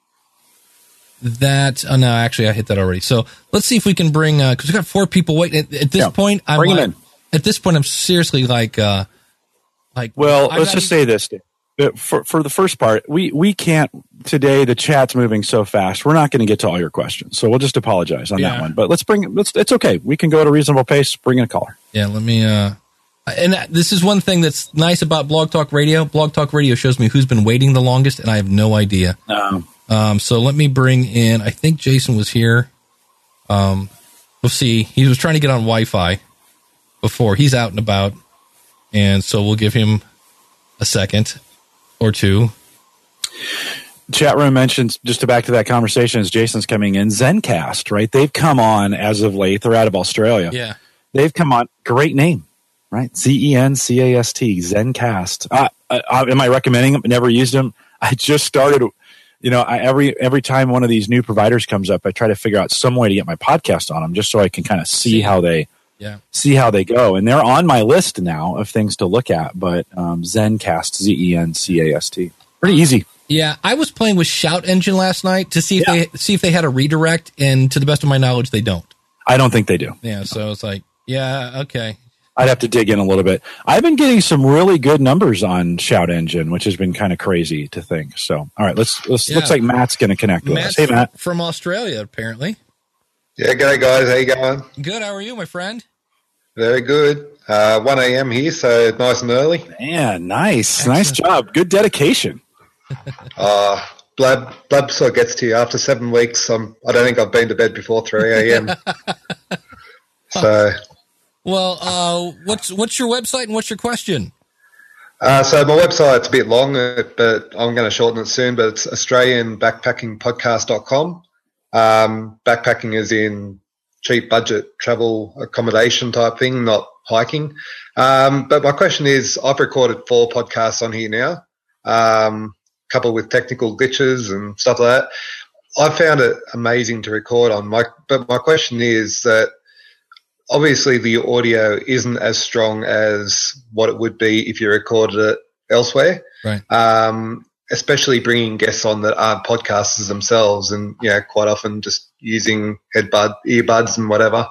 Speaker 1: that no, actually I hit that already. So let's see if we can bring because we've got 4 people waiting. At this point,
Speaker 3: bring them in.
Speaker 1: At this point, I'm seriously like.
Speaker 3: Well, let's just say this. For the first part, we can't today. The chat's moving so fast. We're not going to get to all your questions, so we'll just apologize on that one. But it's okay. We can go at a reasonable pace. Bring in a caller.
Speaker 1: Yeah, let me And this is one thing that's nice about Blog Talk Radio. Blog Talk Radio shows me who's been waiting the longest, and I have no idea. So let me bring in, I think Jason was here. We'll see. He was trying to get on Wi-Fi before. He's out and about, and so we'll give him a second or two.
Speaker 3: Chat room mentions, just to back to that conversation as Jason's coming in, Zencast, right? They've come on as of late. They're out of Australia.
Speaker 1: Yeah.
Speaker 3: They've come on. Great name, right? Zencast, Zencast. Am I recommending them? Never used them. I just started, every time one of these new providers comes up, I try to figure out some way to get my podcast on them just so I can kind of see how they go. And they're on my list now of things to look at, but Zencast, Zencast. Pretty easy.
Speaker 1: Yeah, I was playing with Shout Engine last night to see if they had a redirect, and to the best of my knowledge, they don't.
Speaker 3: I don't think they do.
Speaker 1: Yeah, so it's like, yeah, okay.
Speaker 3: I'd have to dig in a little bit. I've been getting some really good numbers on Shout Engine, which has been kind of crazy to think. So, all right, let's looks like Matt's going to connect with us. Hey, Matt.
Speaker 1: From Australia, apparently.
Speaker 8: Yeah, g'day, guys. How you going?
Speaker 1: Good. How are you, my friend?
Speaker 8: Very good. 1 a.m. here, so nice and early.
Speaker 3: Man, nice. Excellent. Nice job. Good dedication.
Speaker 8: Blab sort of gets to you after 7 weeks. I don't think I've been to bed before 3 a.m. So,
Speaker 1: well, what's your website and what's your question?
Speaker 8: So my website's a bit long, but I'm going to shorten it soon. But it's AustralianBackpackingPodcast.com. Backpacking is in cheap budget travel accommodation type thing, not hiking. But my question is, I've recorded 4 podcasts on here now. Couple with technical glitches and stuff like that. I found it amazing to record on. But my question is that obviously the audio isn't as strong as what it would be if you recorded it elsewhere.
Speaker 1: Right.
Speaker 8: Especially bringing guests on that aren't podcasters themselves, and quite often just using earbuds and whatever.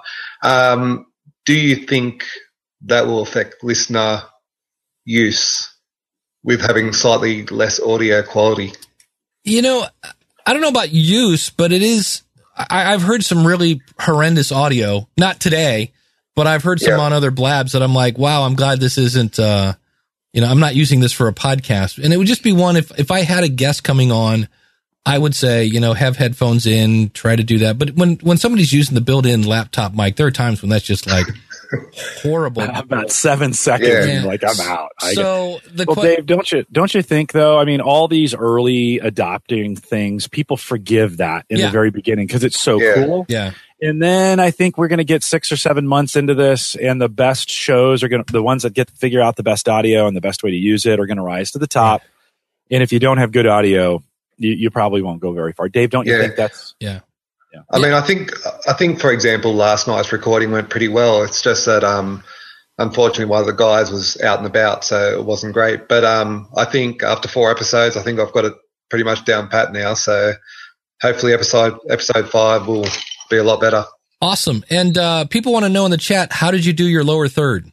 Speaker 8: Do you think that will affect listener use with having slightly less audio quality?
Speaker 1: I don't know about use, but it is. I've heard some really horrendous audio. Not today, but I've heard some on other blabs that I'm like, wow, I'm glad this isn't. I'm not using this for a podcast. And it would just be one if I had a guest coming on, I would say, have headphones in, try to do that. But when somebody's using the built-in laptop mic, there are times when that's just like horrible.
Speaker 3: About 7 seconds, and like I'm out.
Speaker 1: Dave,
Speaker 3: don't you think though? I mean, all these early adopting things, people forgive that in the very beginning because it's so cool.
Speaker 1: Yeah.
Speaker 3: And then I think we're going to get 6 or 7 months into this, and the best shows are the ones that get to figure out the best audio and the best way to use it are going to rise to the top. And if you don't have good audio, you probably won't go very far. Dave, don't you think that's?
Speaker 1: Yeah.
Speaker 8: I mean, I think, for example, last night's recording went pretty well. It's just that, unfortunately, one of the guys was out and about, so it wasn't great. But I think after 4 episodes, I think I've got it pretty much down pat now. So hopefully episode 5 will be a lot better.
Speaker 1: Awesome. And people want to know in the chat, how did you do your lower third?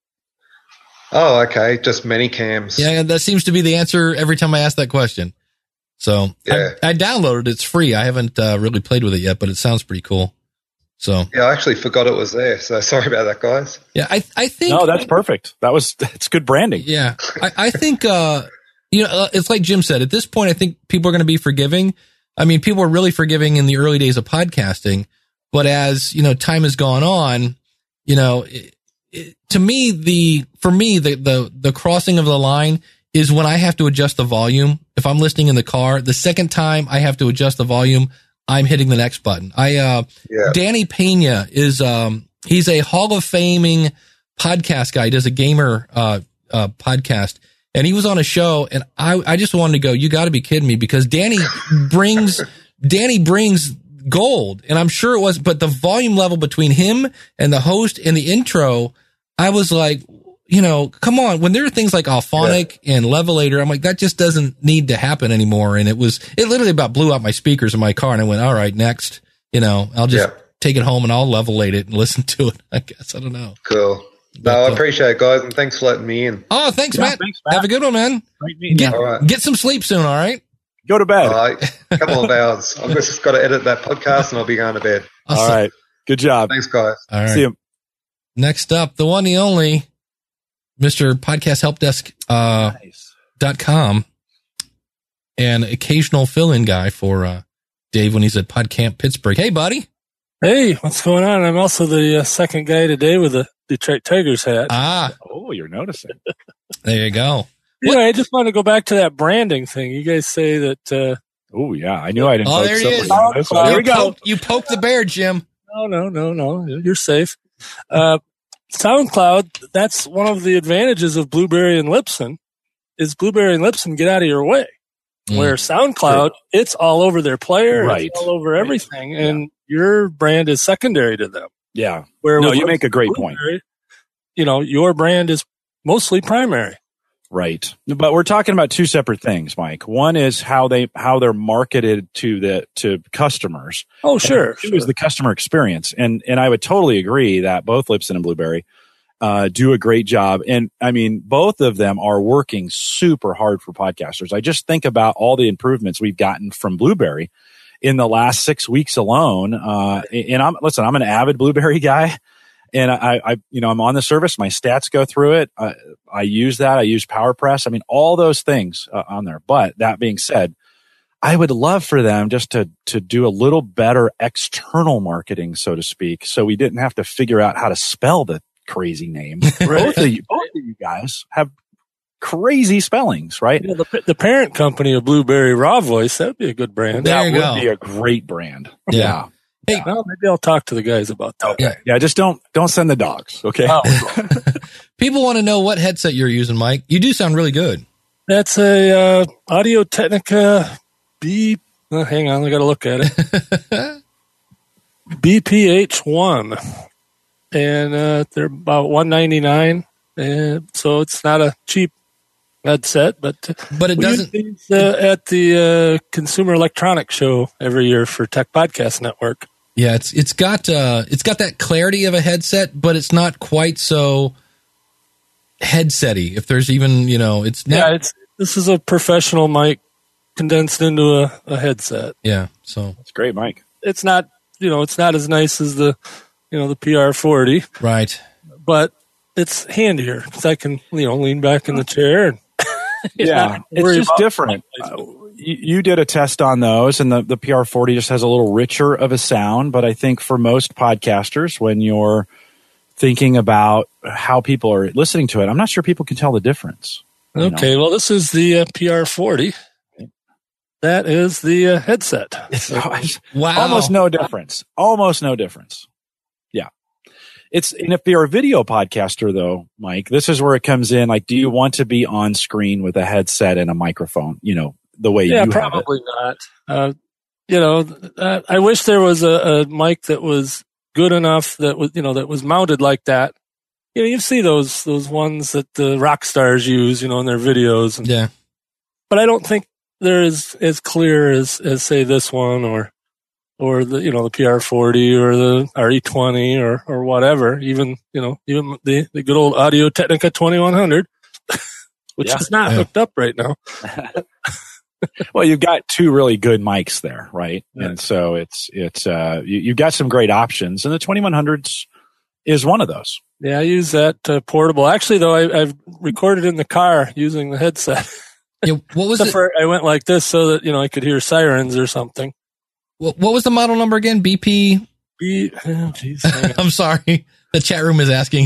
Speaker 8: Oh, okay. Just many cams.
Speaker 1: Yeah, that seems to be the answer every time I ask that question. So I downloaded it. It's free. I haven't really played with it yet, but it sounds pretty cool. So
Speaker 8: yeah, I actually forgot it was there. So sorry about that, guys.
Speaker 1: Yeah, I think
Speaker 3: no, that's perfect. It's good branding.
Speaker 1: Yeah, I think it's like Jim said. At this point, I think people are going to be forgiving. I mean, people were really forgiving in the early days of podcasting, but as time has gone on, to me, the crossing of the line is when I have to adjust the volume. If I'm listening in the car, the second time I have to adjust the volume, I'm hitting the next button. Danny Pena is, he's a Hall of Faming podcast guy. He does a gamer, podcast, and he was on a show, and I just wanted to go, you got to be kidding me, because Danny brings gold, and I'm sure it was, but the volume level between him and the host and the intro, I was like, come on. When there are things like Alphonic and Levelator, I'm like, that just doesn't need to happen anymore. And it literally about blew out my speakers in my car, and I went, all right, next, I'll just take it home and I'll levelate it and listen to it. I guess. I don't know.
Speaker 8: Cool. No, I appreciate it, guys, and thanks for letting me in.
Speaker 1: Oh, thanks, Matt.
Speaker 3: Thanks, Matt.
Speaker 1: Have a good one, man. Get some sleep soon, all right?
Speaker 3: Go to bed.
Speaker 8: A couple of hours. I've just got to edit that podcast, and I'll be going to bed.
Speaker 3: Awesome. All right. Good job.
Speaker 8: Thanks, guys.
Speaker 1: All right.
Speaker 3: See you.
Speaker 1: Next up, the one, the only, Mr. Podcast Help Desk, .com, and occasional fill-in guy for Dave when he's at PodCamp Pittsburgh. Hey, buddy.
Speaker 9: Hey, what's going on? I'm also the second guy today with a Detroit Tigers hat.
Speaker 3: Oh, you're noticing.
Speaker 1: There you go.
Speaker 9: Yeah, I just want to go back to that branding thing. You guys say that.
Speaker 3: Oh, yeah. I knew I didn't.
Speaker 1: Oh, there he is.
Speaker 3: There we go.
Speaker 1: You poked the bear, Jim.
Speaker 9: No. You're safe. SoundCloud, that's one of the advantages of Blueberry and Libsyn, is Blueberry and Libsyn get out of your way. Where SoundCloud, it's all over their player,
Speaker 3: right.
Speaker 9: It's all over everything, and your brand is secondary to them.
Speaker 3: Yeah.
Speaker 9: Where
Speaker 3: you make a great point.
Speaker 9: Your brand is mostly primary.
Speaker 3: Right. But we're talking about two separate things, Mike. One is how they're marketed to customers.
Speaker 9: Oh, sure.
Speaker 3: Two is the customer experience. And I would totally agree that both Libsyn and Blueberry do a great job. And I mean, both of them are working super hard for podcasters. I just think about all the improvements we've gotten from Blueberry in the last 6 weeks alone. And I'm an avid Blueberry guy. And I'm on the service. My stats go through it. I use that. I use PowerPress. I mean, all those things on there. But that being said, I would love for them just to do a little better external marketing, so to speak, so we didn't have to figure out how to spell the crazy name. Both of you guys have crazy spellings, right?
Speaker 9: The parent company of Blueberry, Raw Voice, that would be a good brand.
Speaker 3: That would be a great brand. Yeah.
Speaker 9: Hey, well, maybe I'll talk to the guys about that.
Speaker 3: Okay. Yeah, just don't send the dogs, okay?
Speaker 9: Oh.
Speaker 1: People want to know what headset you're using, Mike. You do sound really good.
Speaker 9: That's a Audio Technica hang on, I got to look at it. BPH1. And they're about $199. So it's not a cheap headset, but
Speaker 1: it doesn't.
Speaker 9: At the Consumer Electronics Show every year for Tech Podcast Network.
Speaker 1: Yeah, it's got that clarity of a headset, but it's not quite so headsetty. If there's even, it's not.
Speaker 9: Yeah, this is a professional mic condensed into a headset.
Speaker 1: Yeah, so
Speaker 3: it's great, Mike.
Speaker 9: It's not, it's not as nice as the PR40,
Speaker 1: right?
Speaker 9: But it's handier because I can, lean back in the chair and.
Speaker 3: Yeah, it's just different. You did a test on those, and the PR40 just has a little richer of a sound. But I think for most podcasters, when you're thinking about how people are listening to it, I'm not sure people can tell the difference.
Speaker 9: Okay, well, this is the PR40. That is the headset.
Speaker 1: Wow.
Speaker 3: Almost no difference. And if you're a video podcaster, though, Mike, this is where it comes in. Like, do you want to be on screen with a headset and a microphone? The way you have it?
Speaker 9: Yeah, probably not. I wish there was a mic that was good enough that was mounted like that. You see those ones that the rock stars use, in their videos.
Speaker 1: Yeah.
Speaker 9: But I don't think they're as clear as say this one or the the PR40 or the RE20 or whatever, even the good old Audio Technica 2100, which is not hooked up right now.
Speaker 3: Well, you've got two really good mics there, right? Yeah. And so it's you've got some great options, and the 2100s is one of those.
Speaker 9: Yeah, I use that portable. Actually, though, I've recorded in the car using the headset.
Speaker 1: Yeah, what was it?
Speaker 9: I went like this so that I could hear sirens or something.
Speaker 1: What was the model number again? BP? I'm sorry. The chat room is asking.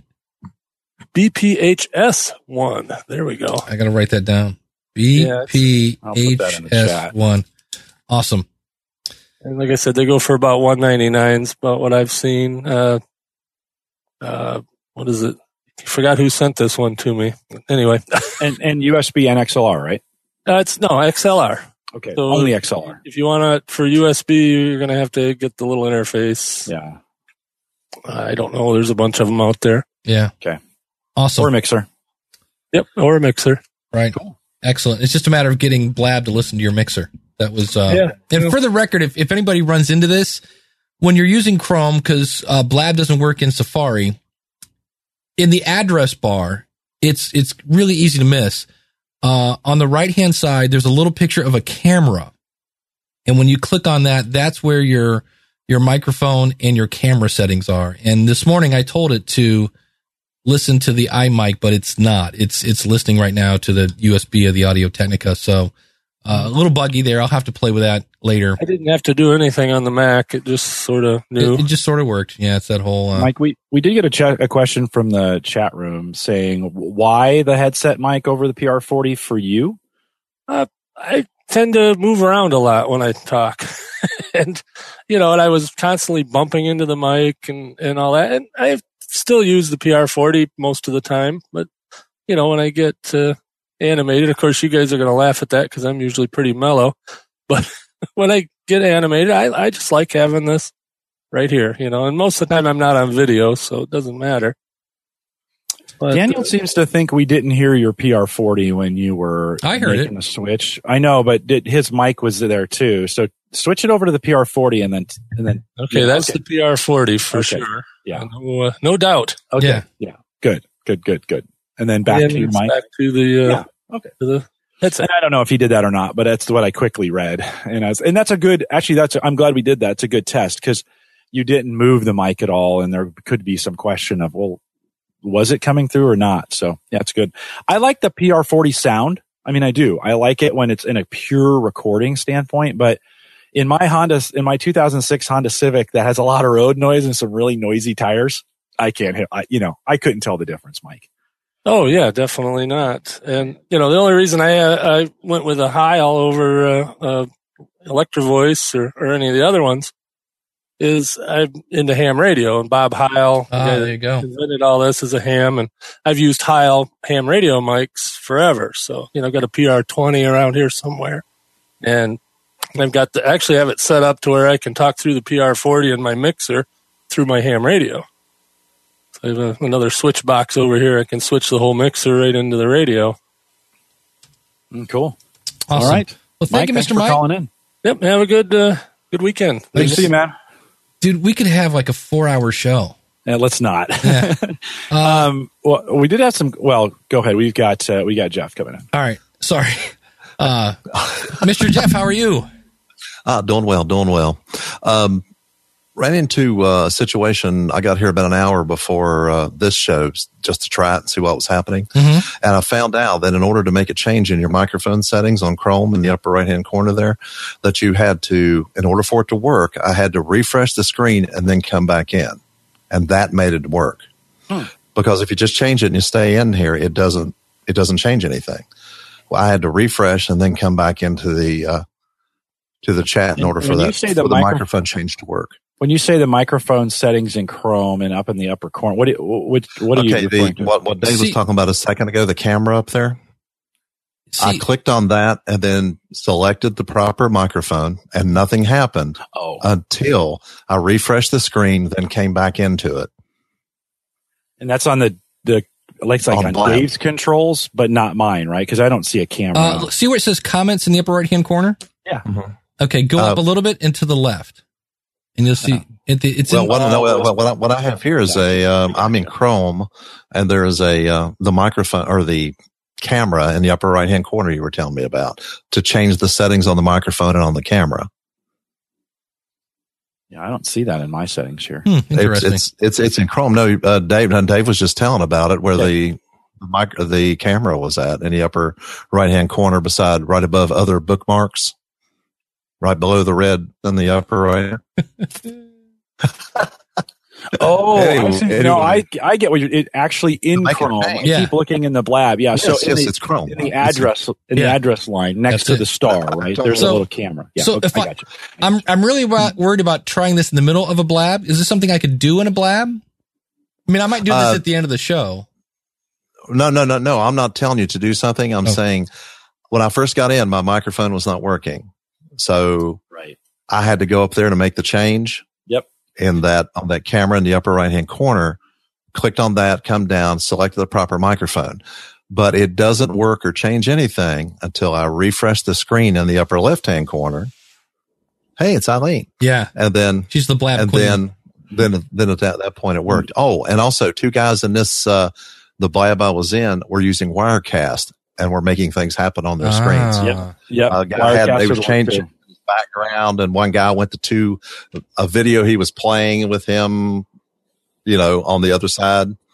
Speaker 9: BPHS1. There we go.
Speaker 1: I got to write that down. BPHS1. Awesome.
Speaker 9: And like I said, they go for about $199. It's about what I've seen. What is it? I forgot who sent this one to me. Anyway.
Speaker 3: and USB and XLR, right?
Speaker 9: It's XLR.
Speaker 3: Okay, so only XLR.
Speaker 9: If you want for USB, you're going to have to get the little interface.
Speaker 3: Yeah.
Speaker 9: I don't know. There's a bunch of them out there.
Speaker 1: Yeah.
Speaker 3: Okay.
Speaker 1: Awesome.
Speaker 3: Or a mixer.
Speaker 9: Yep, or a mixer.
Speaker 1: Right. Cool. Excellent. It's just a matter of getting Blab to listen to your mixer. That was, and for the record, if anybody runs into this, when you're using Chrome, because Blab doesn't work in Safari, in the address bar, it's really easy to miss. On the right-hand side, there's a little picture of a camera. And when you click on that, that's where your microphone and your camera settings are. And this morning I told it to listen to the iMic, but it's not. It's listening right now to the USB of the Audio Technica. So a little buggy there. I'll have to play with that later.
Speaker 9: I didn't have to do anything on the Mac. It just sort of knew.
Speaker 1: It just sort of worked. Yeah, it's that whole...
Speaker 3: Mike, we did get a question from the chat room saying, why the headset mic over the PR40 for you?
Speaker 9: I tend to move around a lot when I talk. And I was constantly bumping into the mic and all that. And I still use the PR40 most of the time. But, when I get animated, of course, you guys are going to laugh at that because I'm usually pretty mellow. But when I get animated, I just like having this right here, and most of the time I'm not on video, so it doesn't matter. But,
Speaker 3: Daniel seems to think we didn't hear your PR40 when you were making the switch. I know, but his mic was there too. So switch it over to the PR40 and then.
Speaker 9: Okay, that's the PR40 for sure.
Speaker 3: Yeah,
Speaker 9: no doubt.
Speaker 3: Okay, yeah, good. And then back to your mic.
Speaker 9: Back to the
Speaker 3: okay.
Speaker 9: To the headset.
Speaker 3: And I don't know if he did that or not, but that's what I quickly read. And that's a good. Actually, I'm glad we did that. It's a good test because you didn't move the mic at all, and there could be some question of, well, was it coming through or not? So yeah, it's good. I like the PR40 sound. I mean, I do. I like it when it's in a pure recording standpoint, but in my 2006 Honda Civic that has a lot of road noise and some really noisy tires, I couldn't tell the difference, Mike.
Speaker 9: Oh yeah, definitely not. And the only reason I went with a Heil over Electro Voice or any of the other ones is I'm into ham radio, and Bob Heil,
Speaker 1: there you go,
Speaker 9: invented all this as a ham, and I've used Heil ham radio mics forever. So got a PR20 around here somewhere, and I've got actually have it set up to where I can talk through the PR40 in my mixer through my ham radio. So I have another switch box over here. I can switch the whole mixer right into the radio.
Speaker 3: Cool.
Speaker 1: Awesome.
Speaker 3: All right.
Speaker 1: Well, thank you, Mr. Mike,
Speaker 3: for calling in.
Speaker 9: Yep. Have a good weekend.
Speaker 3: Thanks. See you, man.
Speaker 1: Dude, we could have like a 4-hour show.
Speaker 3: Yeah, let's not.
Speaker 1: Yeah.
Speaker 3: Well, we did have some. Well, go ahead. We got Jeff coming in.
Speaker 1: All right. Sorry, Mr. Jeff. How are you?
Speaker 10: Doing well. Ran into a situation. I got here about an hour before this show just to try it and see what was happening. Mm-hmm. And I found out that in order to make a change in your microphone settings on Chrome in the upper right-hand corner there, that you had to, in order for it to work, I had to refresh the screen and then come back in. And that made it work. Because if you just change it and you stay in here, it doesn't change anything. Well, I had to refresh and then come back into the chat in order for the microphone change to work.
Speaker 3: When you say the microphone settings in Chrome and up in the upper corner, what are you referring to?
Speaker 10: What Dave was talking about a second ago, the camera up there. I clicked on that and then selected the proper microphone, and nothing happened until I refreshed the screen, then came back into it.
Speaker 3: And that's on the like on Dave's controls, but not mine, right? Because I don't see a camera.
Speaker 1: See where it says comments in the upper right-hand corner?
Speaker 3: Yeah.
Speaker 10: Mm-hmm.
Speaker 1: Okay, go up a little bit and to the left. And you'll see
Speaker 10: what I have here is I'm in Chrome, and there is the microphone or the camera in the upper right hand corner you were telling me about to change the settings on the microphone and on the camera.
Speaker 3: Yeah, I don't see that in my settings here.
Speaker 1: Interesting.
Speaker 10: It's in Chrome. No, Dave was just telling about it where the camera was at in the upper right hand corner right above other bookmarks. Right below the red in the upper right.
Speaker 3: No, I get what it actually in Chrome. I keep looking in the blab. Yeah,
Speaker 10: yes, it's Chrome.
Speaker 3: In the address line next to the star, right? There's a little camera. Yeah,
Speaker 1: so if I'm really worried about trying this in the middle of a blab. Is this something I could do in a blab? I mean, I might do this at the end of the show.
Speaker 10: No. I'm not telling you to do something. I'm saying when I first got in, my microphone was not working. So I had to go up there to make the change.
Speaker 3: Yep.
Speaker 10: On that camera in the upper right hand corner, clicked on that, come down, selected the proper microphone. But it doesn't work or change anything until I refresh the screen in the upper left hand corner. Hey, it's Eileen.
Speaker 1: Yeah.
Speaker 10: And then
Speaker 1: she's the blab
Speaker 10: and
Speaker 1: queen.
Speaker 10: Then at that point it worked. Oh, and also 2 guys in this the blab I was in were using Wirecast. And we're making things happen on their screens.
Speaker 3: Yep.
Speaker 10: They was changing his background, and one guy went to a video he was playing with him, on the other side.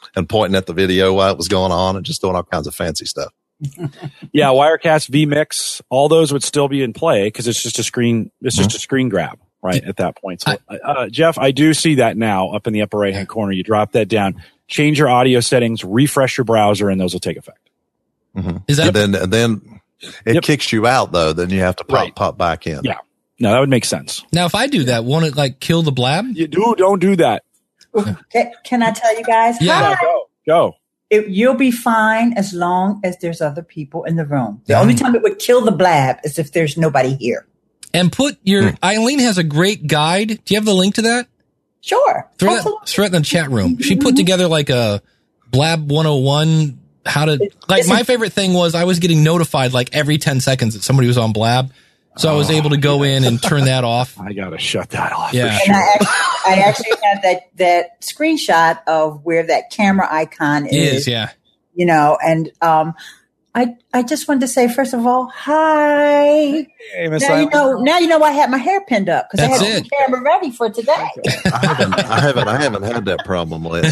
Speaker 10: and pointing at the video while it was going on and just doing all kinds of fancy stuff.
Speaker 3: Yeah, Wirecast, vMix, all those would still be in play because it's just a screen. It's just a screen grab, right, at that point. So, Jeff, I do see that now up in the upper right-hand corner. You drop that down, change your audio settings, refresh your browser, and those will take effect.
Speaker 10: Mm-hmm. Is that and then it kicks you out though? Then you have to pop back in.
Speaker 3: Yeah, no, that would make sense.
Speaker 1: Now, if I do that, won't it like kill the blab?
Speaker 3: You don't do that.
Speaker 11: Can I tell you guys?
Speaker 1: Yeah,
Speaker 3: go.
Speaker 11: You'll be fine as long as there's other people in the room. The only time it would kill the blab is if there's nobody here.
Speaker 1: And put your Eileen has a great guide. Do you have the link to that?
Speaker 11: Sure.
Speaker 1: Throw it in the chat room. She put together like a Blab 101. How to my favorite thing was I was getting notified like every 10 seconds that somebody was on Blab. So I was able to go in and turn that off.
Speaker 3: I got to shut that off.
Speaker 1: Yeah.
Speaker 3: For sure.
Speaker 11: And I actually have that screenshot of where that camera icon is.
Speaker 1: Yeah.
Speaker 11: You know, and I just wanted to say, first of all, hi.
Speaker 3: Hey, Miss
Speaker 11: now you know I had my hair pinned up because I had the camera ready for today.
Speaker 10: I haven't had that problem lately.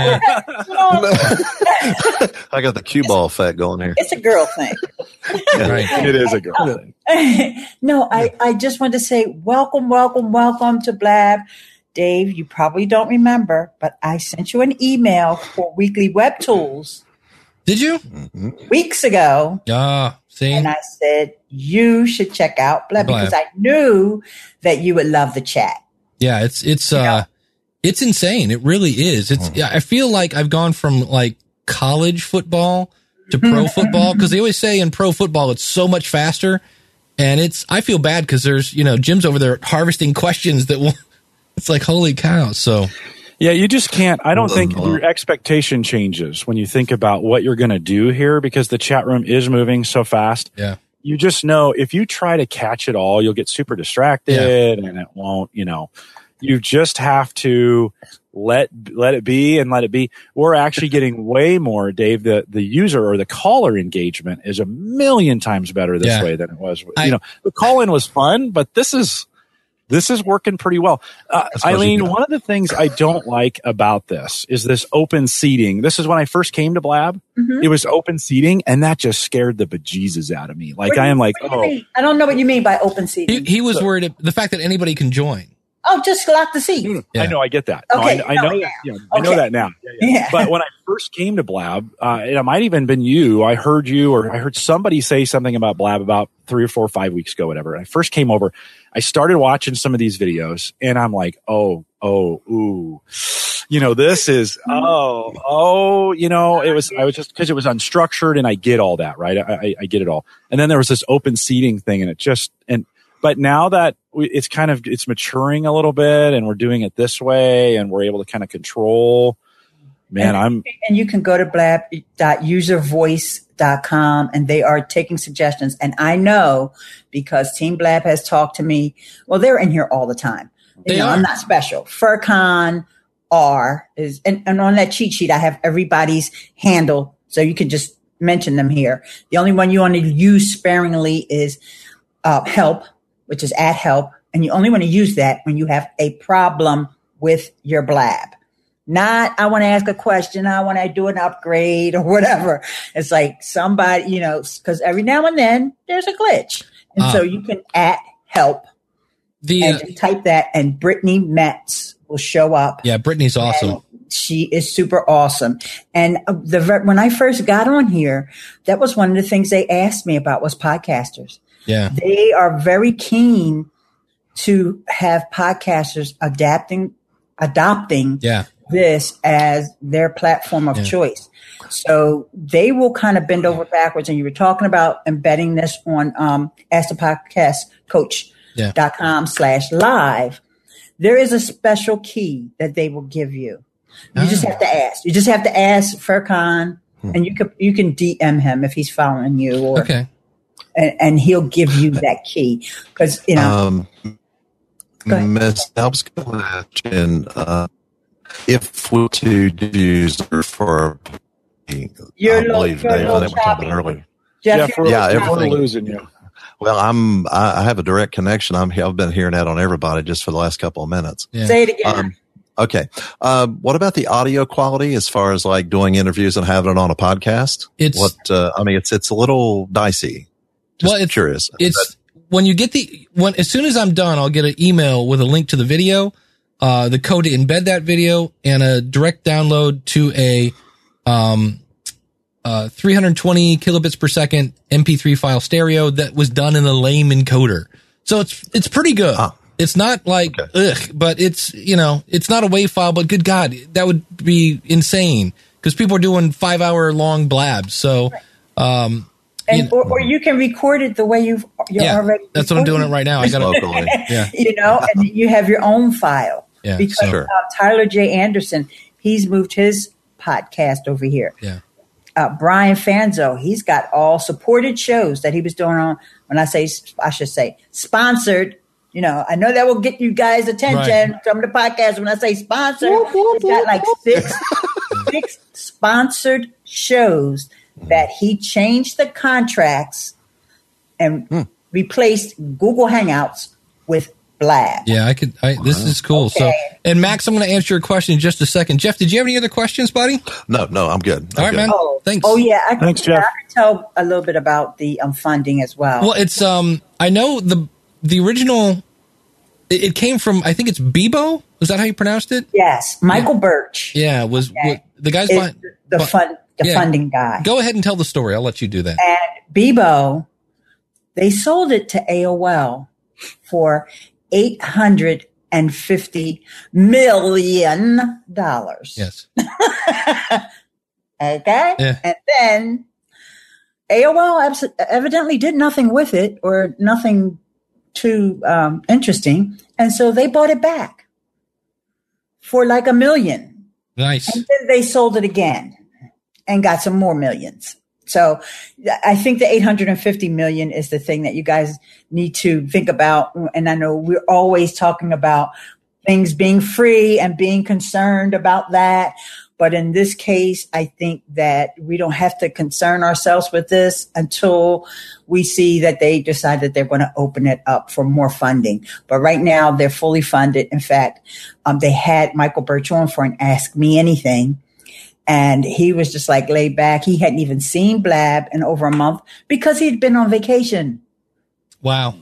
Speaker 10: I got the cue ball effect going here.
Speaker 11: It's a girl thing.
Speaker 3: Right. It is a girl thing.
Speaker 11: No, I just wanted to say welcome to Blab. Dave, you probably don't remember, but I sent you an email for Weekly Web Tools.
Speaker 1: Did you?
Speaker 11: Weeks ago.
Speaker 1: See?
Speaker 11: And I said, you should check out Blab because I knew that you would love the chat.
Speaker 1: Yeah, it's insane. It really is. I feel like I've gone from like college football to pro football because they always say in pro football it's so much faster. And I feel bad because there's, Jim's over there harvesting questions that will, it's like, holy cow. So.
Speaker 3: Yeah, you just can't. I don't think your expectation changes when you think about what you're going to do here because the chat room is moving so fast.
Speaker 1: Yeah.
Speaker 3: You just know if you try to catch it all, you'll get super distracted and it won't, you just have to let it be and let it be. We're actually getting way more, Dave. The user or the caller engagement is 1,000,000 times better this way than it was. The call in was fun, but this is working pretty well. Eileen, one of the things I don't like about this is this open seating. This is when I first came to Blab. Mm-hmm. It was open seating, and that just scared the bejesus out of me. Like, I am like,
Speaker 11: I don't know what you mean by open seating.
Speaker 1: He was worried the fact that anybody can join.
Speaker 11: Oh, just lock the seat.
Speaker 3: Yeah. I know, I get that.
Speaker 11: Okay,
Speaker 3: I know that. Yeah, I know that now. Yeah. But when I first came to Blab, it might even been you. I heard you or I heard somebody say something about Blab about 3 or 4 or 5 weeks ago, whatever. I first came over. I started watching some of these videos, and I'm like, ooh. This is, it was, I was just, because it was unstructured, and I get all that, right? I get it all. And then there was this open seating thing, and but now that it's maturing a little bit, and we're doing it this way, and we're able to kind of control. And
Speaker 11: you can go to blab.uservoice.com, and they are taking suggestions. And I know because Team Blab has talked to me. Well, they're in here all the time. I'm not special. Furcon is, and on that cheat sheet, I have everybody's handle, so you can just mention them here. The only one you want to use sparingly is help, which is @help, and you only want to use that when you have a problem with your Blab. Not, I want to ask a question, I want to do an upgrade or whatever. It's like somebody, because every now and then there's a glitch. And so you can @help and just type that, and Brittany Metz will show up.
Speaker 1: Yeah, Brittany's awesome.
Speaker 11: She is super awesome. And when I first got on here, that was one of the things they asked me about was podcasters.
Speaker 1: Yeah.
Speaker 11: They are very keen to have podcasters adopting this as their platform of choice. So they will kind of bend over backwards. And you were talking about embedding this on AskThePodcastCoach.com/live. There is a special key that they will give you. You just have to ask. You just have to ask Furcon, and you can DM him if he's following you, or and he'll give you that key because
Speaker 10: Miss Alps question. If we to use for, I believe Dave, I think we talked about earlier.
Speaker 3: Jeff, we're losing you.
Speaker 10: Well, I have a direct connection. I've been hearing that on everybody just for the last couple of minutes.
Speaker 11: Yeah. Say it again.
Speaker 10: Okay. What about the audio quality as far as like doing interviews and having it on a podcast? It's a little dicey. Just curious.
Speaker 1: It's when you get as soon as I'm done, I'll get an email with a link to the video, the code to embed that video, and a direct download to a 320 kilobits per second MP3 file stereo that was done in a lame encoder. So it's pretty good. It's not like, but it's not a WAV file, but good God, that would be insane because people are doing 5-hour long blabs. So,
Speaker 11: or you can record it the way you're already.
Speaker 1: That's what I'm doing it right now. I got
Speaker 10: locally.
Speaker 11: And you have your own file.
Speaker 1: Yeah,
Speaker 11: because Tyler J. Anderson, he's moved his podcast over here.
Speaker 1: Yeah.
Speaker 11: Brian Fanzo, he's got all supported shows that he was doing on. I should say sponsored. I know that will get you guys' attention from the podcast when I say sponsored. He's got like six sponsored shows that he changed the contracts and replaced Google Hangouts with Blab.
Speaker 1: Yeah, this is cool. Okay. So, and Max, I'm going to answer your question in just a second. Jeff, did you have any other questions, buddy?
Speaker 10: No, I'm good.
Speaker 1: All right, man. Thanks.
Speaker 11: Oh, yeah.
Speaker 3: Thanks, Jeff.
Speaker 11: I can tell a little bit about the funding as well.
Speaker 1: Well, it's, I know the original, it came from, I think it's Bebo. Was that how you pronounced it?
Speaker 11: Yes. Michael Birch.
Speaker 1: Yeah. The guy's behind
Speaker 11: the funding guy.
Speaker 1: Go ahead and tell the story. I'll let you do that.
Speaker 11: And Bebo, they sold it to AOL for $850 million.
Speaker 1: Yes.
Speaker 11: Okay.
Speaker 1: Yeah.
Speaker 11: And then AOL evidently did nothing with it or nothing too interesting. And so they bought it back for like $1 million.
Speaker 1: Nice.
Speaker 11: And then they sold it again and got some more millions. So I think the 850 million is the thing that you guys need to think about. And I know we're always talking about things being free and being concerned about that. But in this case, I think that we don't have to concern ourselves with this until we see that they decide that they're going to open it up for more funding. But right now, they're fully funded. In fact, they had Michael Birch on for an Ask Me Anything. And he was just like laid back. He hadn't even seen Blab in over a month because he'd been on vacation.
Speaker 1: Wow.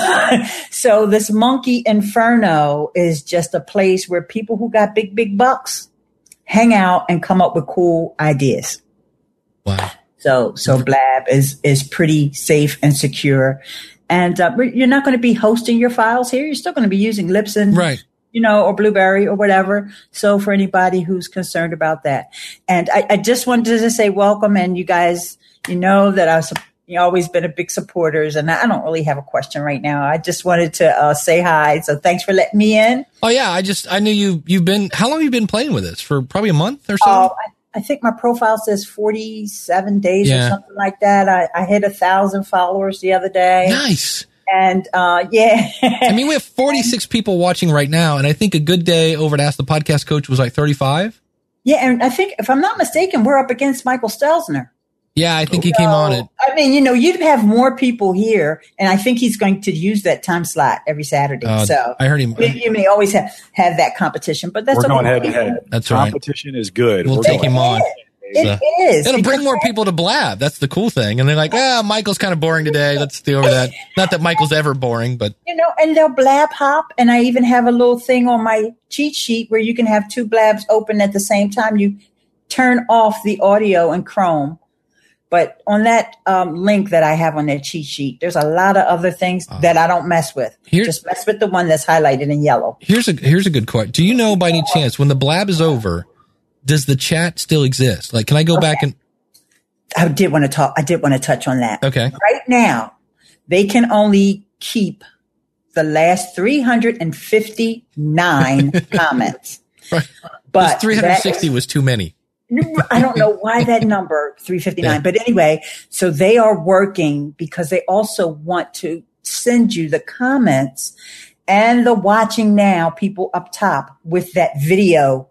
Speaker 11: So this Monkey Inferno is just a place where people who got big bucks hang out and come up with cool ideas.
Speaker 1: Wow.
Speaker 11: So Blab is pretty safe and secure. And you're not going to be hosting your files here. You're still going to be using Libsyn.
Speaker 1: Right.
Speaker 11: Or Blueberry or whatever. So for anybody who's concerned about that. And I just wanted to say welcome. And you guys, that I've always been a big supporters. And I don't really have a question right now. I just wanted to say hi. So thanks for letting me in.
Speaker 1: Oh, yeah. I knew how long have you been playing with this? For probably a month or so?
Speaker 11: I think my profile says 47 days or something like that. I hit 1,000 followers the other day.
Speaker 1: Nice.
Speaker 11: And, I
Speaker 1: mean, we have 46 people watching right now. And I think a good day over at Ask the Podcast Coach was like 35.
Speaker 11: Yeah. And I think, if I'm not mistaken, we're up against Michael Stelzner.
Speaker 1: Yeah, I think he came on it.
Speaker 11: I mean, you'd have more people here. And I think he's going to use that time slot every Saturday. So
Speaker 1: I heard him.
Speaker 11: You may always have that competition, but that's
Speaker 3: we're going head to head.
Speaker 1: That's
Speaker 3: competition is good.
Speaker 1: We'll take him on.
Speaker 11: It is.
Speaker 1: It'll bring more people to Blab. That's the cool thing. And they're like, Michael's kind of boring today. Let's do over that. Not that Michael's ever boring, but.
Speaker 11: And they'll Blab hop. And I even have a little thing on my cheat sheet where you can have 2 Blabs open at the same time. You turn off the audio in Chrome. But on that link that I have on that cheat sheet, there's a lot of other things that I don't mess with. Just mess with the one that's highlighted in yellow.
Speaker 1: Here's a good question. Do you know by any chance when the Blab is over, does the chat still exist? Like, can I go back and?
Speaker 11: I did want to touch on that.
Speaker 1: Okay.
Speaker 11: Right now, they can only keep the last 359 comments.
Speaker 1: Right.
Speaker 11: But
Speaker 1: 360 was too many.
Speaker 11: I don't know why that number 359, but anyway, so they are working because they also want to send you the comments and the watching now people up top with that video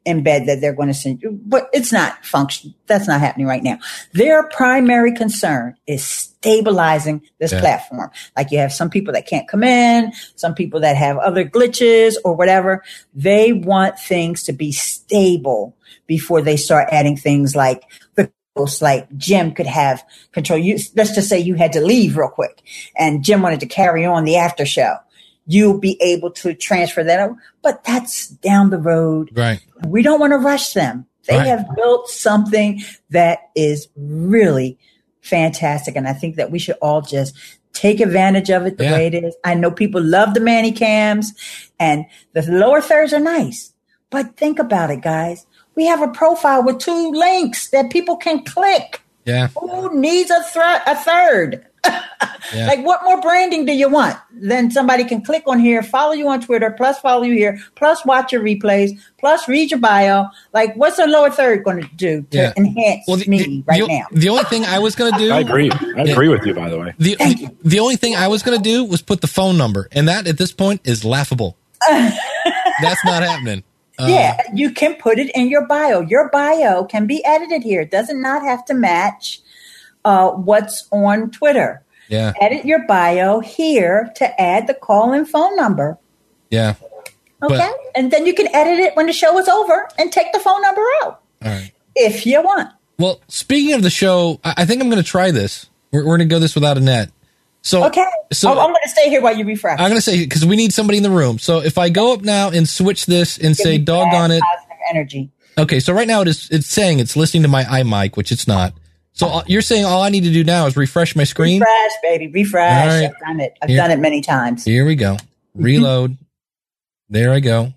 Speaker 11: embed that they're going to send you, but it's not function. That's not happening right now. Their primary concern is stabilizing this platform. Like you have some people that can't come in, some people that have other glitches or whatever. They want things to be stable before they start adding things like Jim could have control. Let's just say you had to leave real quick and Jim wanted to carry on the after show. You'll be able to transfer that over, but that's down the road.
Speaker 1: Right.
Speaker 11: We don't want to rush them. They have built something that is really fantastic. And I think that we should all just take advantage of it the way it is. I know people love the Manny cams and the lower thirds are nice, but think about it, guys. We have a profile with 2 links that people can click.
Speaker 1: Yeah.
Speaker 11: Who needs a third? Like, what more branding do you want? Then somebody can click on here, follow you on Twitter, plus follow you here, plus watch your replays, plus read your bio. Like, what's a lower third going to do to enhance me right now?
Speaker 1: The only thing I was going to do,
Speaker 3: I agree. I agree with you, by the way.
Speaker 1: The only thing I was going to do was put the phone number, and that at this point is laughable. That's not happening.
Speaker 11: You can put it in your bio. Your bio can be edited here. It does not have to match what's on Twitter.
Speaker 1: Yeah.
Speaker 11: Edit your bio here to add the call-in phone number.
Speaker 1: Yeah.
Speaker 11: Okay. And then you can edit it when the show is over and take the phone number out.
Speaker 1: All right.
Speaker 11: If you want.
Speaker 1: Well, speaking of the show, I think I'm going to try this. We're going to go this without a net. So,
Speaker 11: okay. So I'm going to stay here while you refresh.
Speaker 1: I'm going to say, because we need somebody in the room. So if I go up now and switch this and say doggone it.
Speaker 11: Positive energy.
Speaker 1: Okay. So right now it's saying it's listening to my iMic, which it's not. So you're saying all I need to do now is refresh my screen?
Speaker 11: Refresh, baby. Refresh.
Speaker 1: Right.
Speaker 11: I've done it. I've done it many times.
Speaker 1: Here we go. Reload. There I go.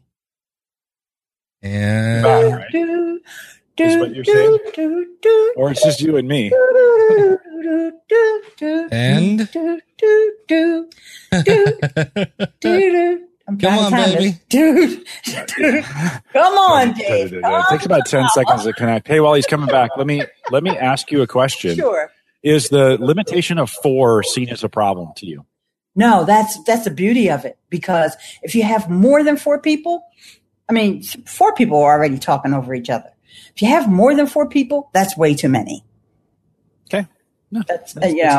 Speaker 1: And
Speaker 3: is what you're saying? Or it's just you and me?
Speaker 1: And come on, baby.
Speaker 11: Dude. Come on, Dave.
Speaker 3: It takes about 10 seconds to connect. Hey, while he's coming back, let me ask you a question.
Speaker 11: Sure.
Speaker 3: Is the limitation of 4 seen as a problem to you?
Speaker 11: No, that's the beauty of it. Because if you have more than 4 people, 4 people are already talking over each other. If you have more than 4 people, that's way too many.
Speaker 3: Okay. No,
Speaker 11: that's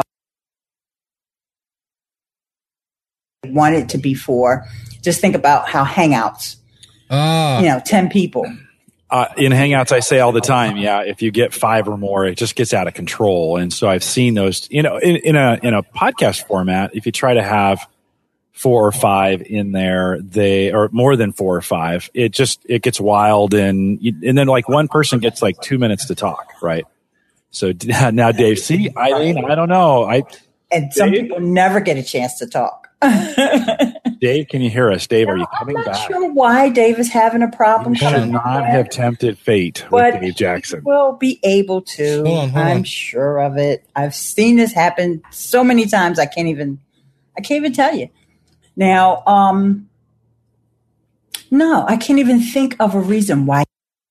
Speaker 11: want it to be 4. Just think about how Hangouts, 10 people.
Speaker 3: In Hangouts, I say all the time, if you get 5 or more, it just gets out of control. And so I've seen those, in a podcast format, if you try to have 4 or 5 in there, or more than 4 or 5, it gets wild. And then like one person gets like 2 minutes to talk, right? So now Dave, see, Eileen, I don't know.
Speaker 11: And some people never get a chance to talk.
Speaker 3: Dave, can you hear us? Dave, are you coming back?
Speaker 11: I'm not sure why Dave is having a problem.
Speaker 3: You should not have tempted fate with Dave Jackson.
Speaker 11: We'll be able to.
Speaker 1: Hold on.
Speaker 11: I'm sure of it. I've seen this happen so many times. I can't even tell you. Now, no, I can't even think of a reason why.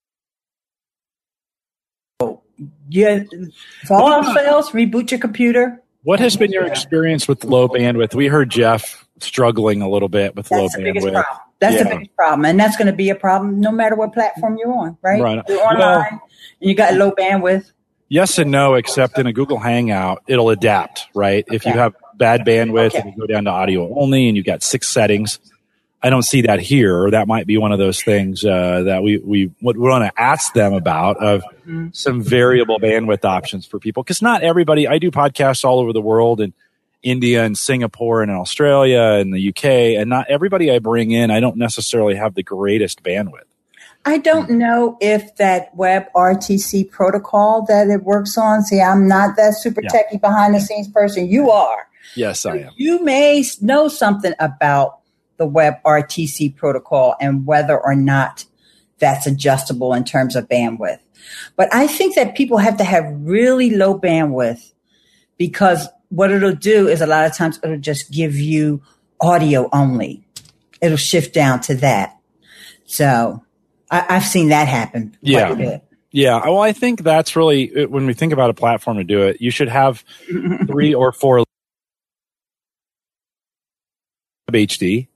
Speaker 11: Yeah, if all else fails, reboot your computer.
Speaker 3: What has been your experience with low bandwidth? We heard Jeff struggling a little bit with low bandwidth.
Speaker 11: That's the biggest problem. And that's going to be a problem no matter what platform you're on, right? You're online and you got low bandwidth.
Speaker 3: Yes and no, except in a Google Hangout, it'll adapt, right? If you have bad bandwidth and you go down to audio only and you've got 6 settings, I don't see that here. Or that might be one of those things that we want to ask them about, of some variable bandwidth options for people. Because not everybody, I do podcasts all over the world, in India and Singapore and in Australia and the UK, and not everybody I bring in, I don't necessarily have the greatest bandwidth.
Speaker 11: I don't know if that WebRTC protocol that it works on, see, I'm not that super techie behind the scenes person. You are.
Speaker 3: Yes, I am.
Speaker 11: You may know something about the WebRTC protocol and whether or not that's adjustable in terms of bandwidth. But I think that people have to have really low bandwidth, because what it'll do is a lot of times it'll just give you audio only. It'll shift down to that. So I've seen that happen quite a bit.
Speaker 3: Yeah. Well, I think that's really, when we think about a platform to do it, you should have 3 or 4 HD.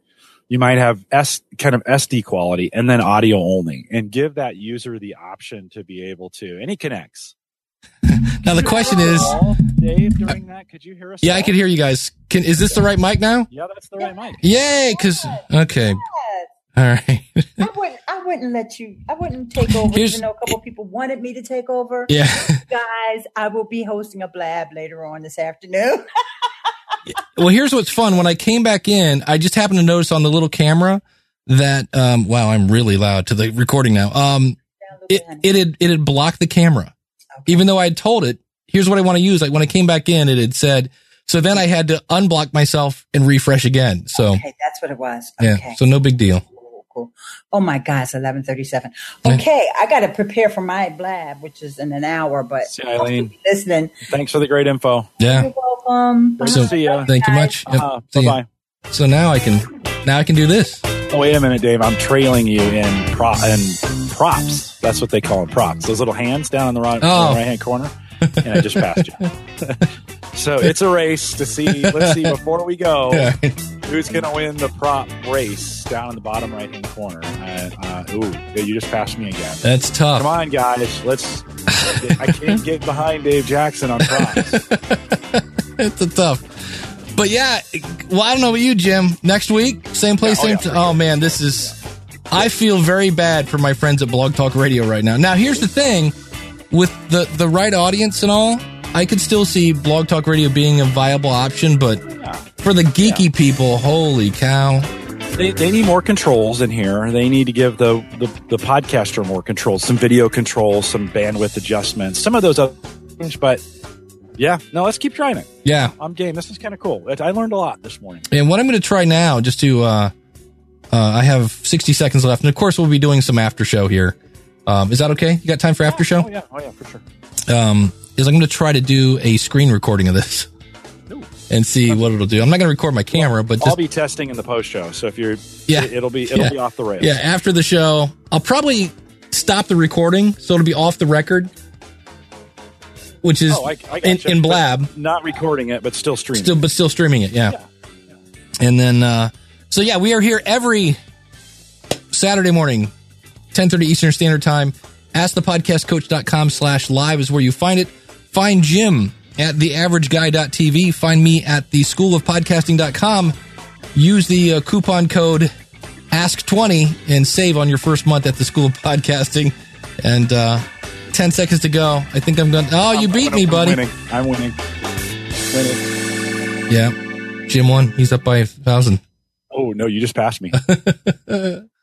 Speaker 3: You might have kind of SD quality and then audio only, and give that user the option to be able to. And he connects.
Speaker 1: Now the question is,
Speaker 3: Dave, during that, could you hear us?
Speaker 1: Yeah, I could hear you guys. Is this the right mic now?
Speaker 3: Yeah, that's the right mic.
Speaker 1: Yay! Okay. All right.
Speaker 11: I wouldn't let you. I wouldn't take over. Even though a couple people wanted me to take over.
Speaker 1: Yeah.
Speaker 11: Guys, I will be hosting a blab later on this afternoon.
Speaker 1: Well, here's what's fun. When I came back in, I just happened to notice on the little camera that wow, I'm really loud to the recording now. It had blocked the camera, even though I had told it. Here's what I want to use. Like when I came back in, it had said. So then I had to unblock myself and refresh again. So
Speaker 11: okay, that's what it was. Okay.
Speaker 1: Yeah. So no big deal.
Speaker 11: Cool. Oh my God, it's 11:37. Okay, I got to prepare for my blab, which is in an hour. But
Speaker 3: see, Eileen,
Speaker 11: listening.
Speaker 3: Thanks for the great info.
Speaker 1: Yeah.
Speaker 11: You're welcome.
Speaker 1: So,
Speaker 3: see ya.
Speaker 1: Thank you much.
Speaker 3: Bye bye.
Speaker 1: So now I can do this.
Speaker 3: Oh, wait a minute, Dave. I'm trailing you in props. That's what they call them, props. Those little hands down in the right hand corner. And I just passed you. So it's a race to see. Let's see before we go, who's going to win the prop race down in the bottom right hand corner. You just passed me again.
Speaker 1: That's tough.
Speaker 3: Come on, guys. I can't get behind Dave Jackson on props.
Speaker 1: It's a tough. But yeah, well, I don't know about you, Jim. Next week, same place, same time. Oh man, I feel very bad for my friends at Blog Talk Radio right now. Now, here's the thing. With the right audience and all, I could still see Blog Talk Radio being a viable option, but for the geeky people, holy cow.
Speaker 3: They need more controls in here. They need to give the podcaster more controls, some video controls, some bandwidth adjustments, some of those other things. But yeah, no, let's keep trying it.
Speaker 1: Yeah.
Speaker 3: I'm game. This is kind of cool. I learned a lot this morning.
Speaker 1: And what I'm going to try now, just to, I have 60 seconds left. And of course, we'll be doing some after show here. Is that okay? You got time for after show?
Speaker 3: Oh yeah, for sure.
Speaker 1: Is I'm going to try to do a screen recording of this and see what it'll do. I'm not going to record my camera, but
Speaker 3: I'll be testing in the post show. So if you're, it'll be off the rails.
Speaker 1: Yeah, after the show, I'll probably stop the recording so it'll be off the record, which is in Blab.
Speaker 3: Not recording it, but still streaming.
Speaker 1: Still streaming it. Yeah. And then, so yeah, we are here every Saturday morning. 10:30 Eastern Standard Time. AskThePodcastCoach.com/live is where you find it. Find Jim at TheAverageGuy.tv. Find me at TheSchoolOfPodcasting.com. Use the coupon code ASK20 and save on your first month at the School of Podcasting. And 10 seconds to go. I think I'm going. Oh, you beat me, buddy.
Speaker 3: I'm winning.
Speaker 1: Yeah. Jim won. He's up by 1,000.
Speaker 3: Oh, no, you just passed me.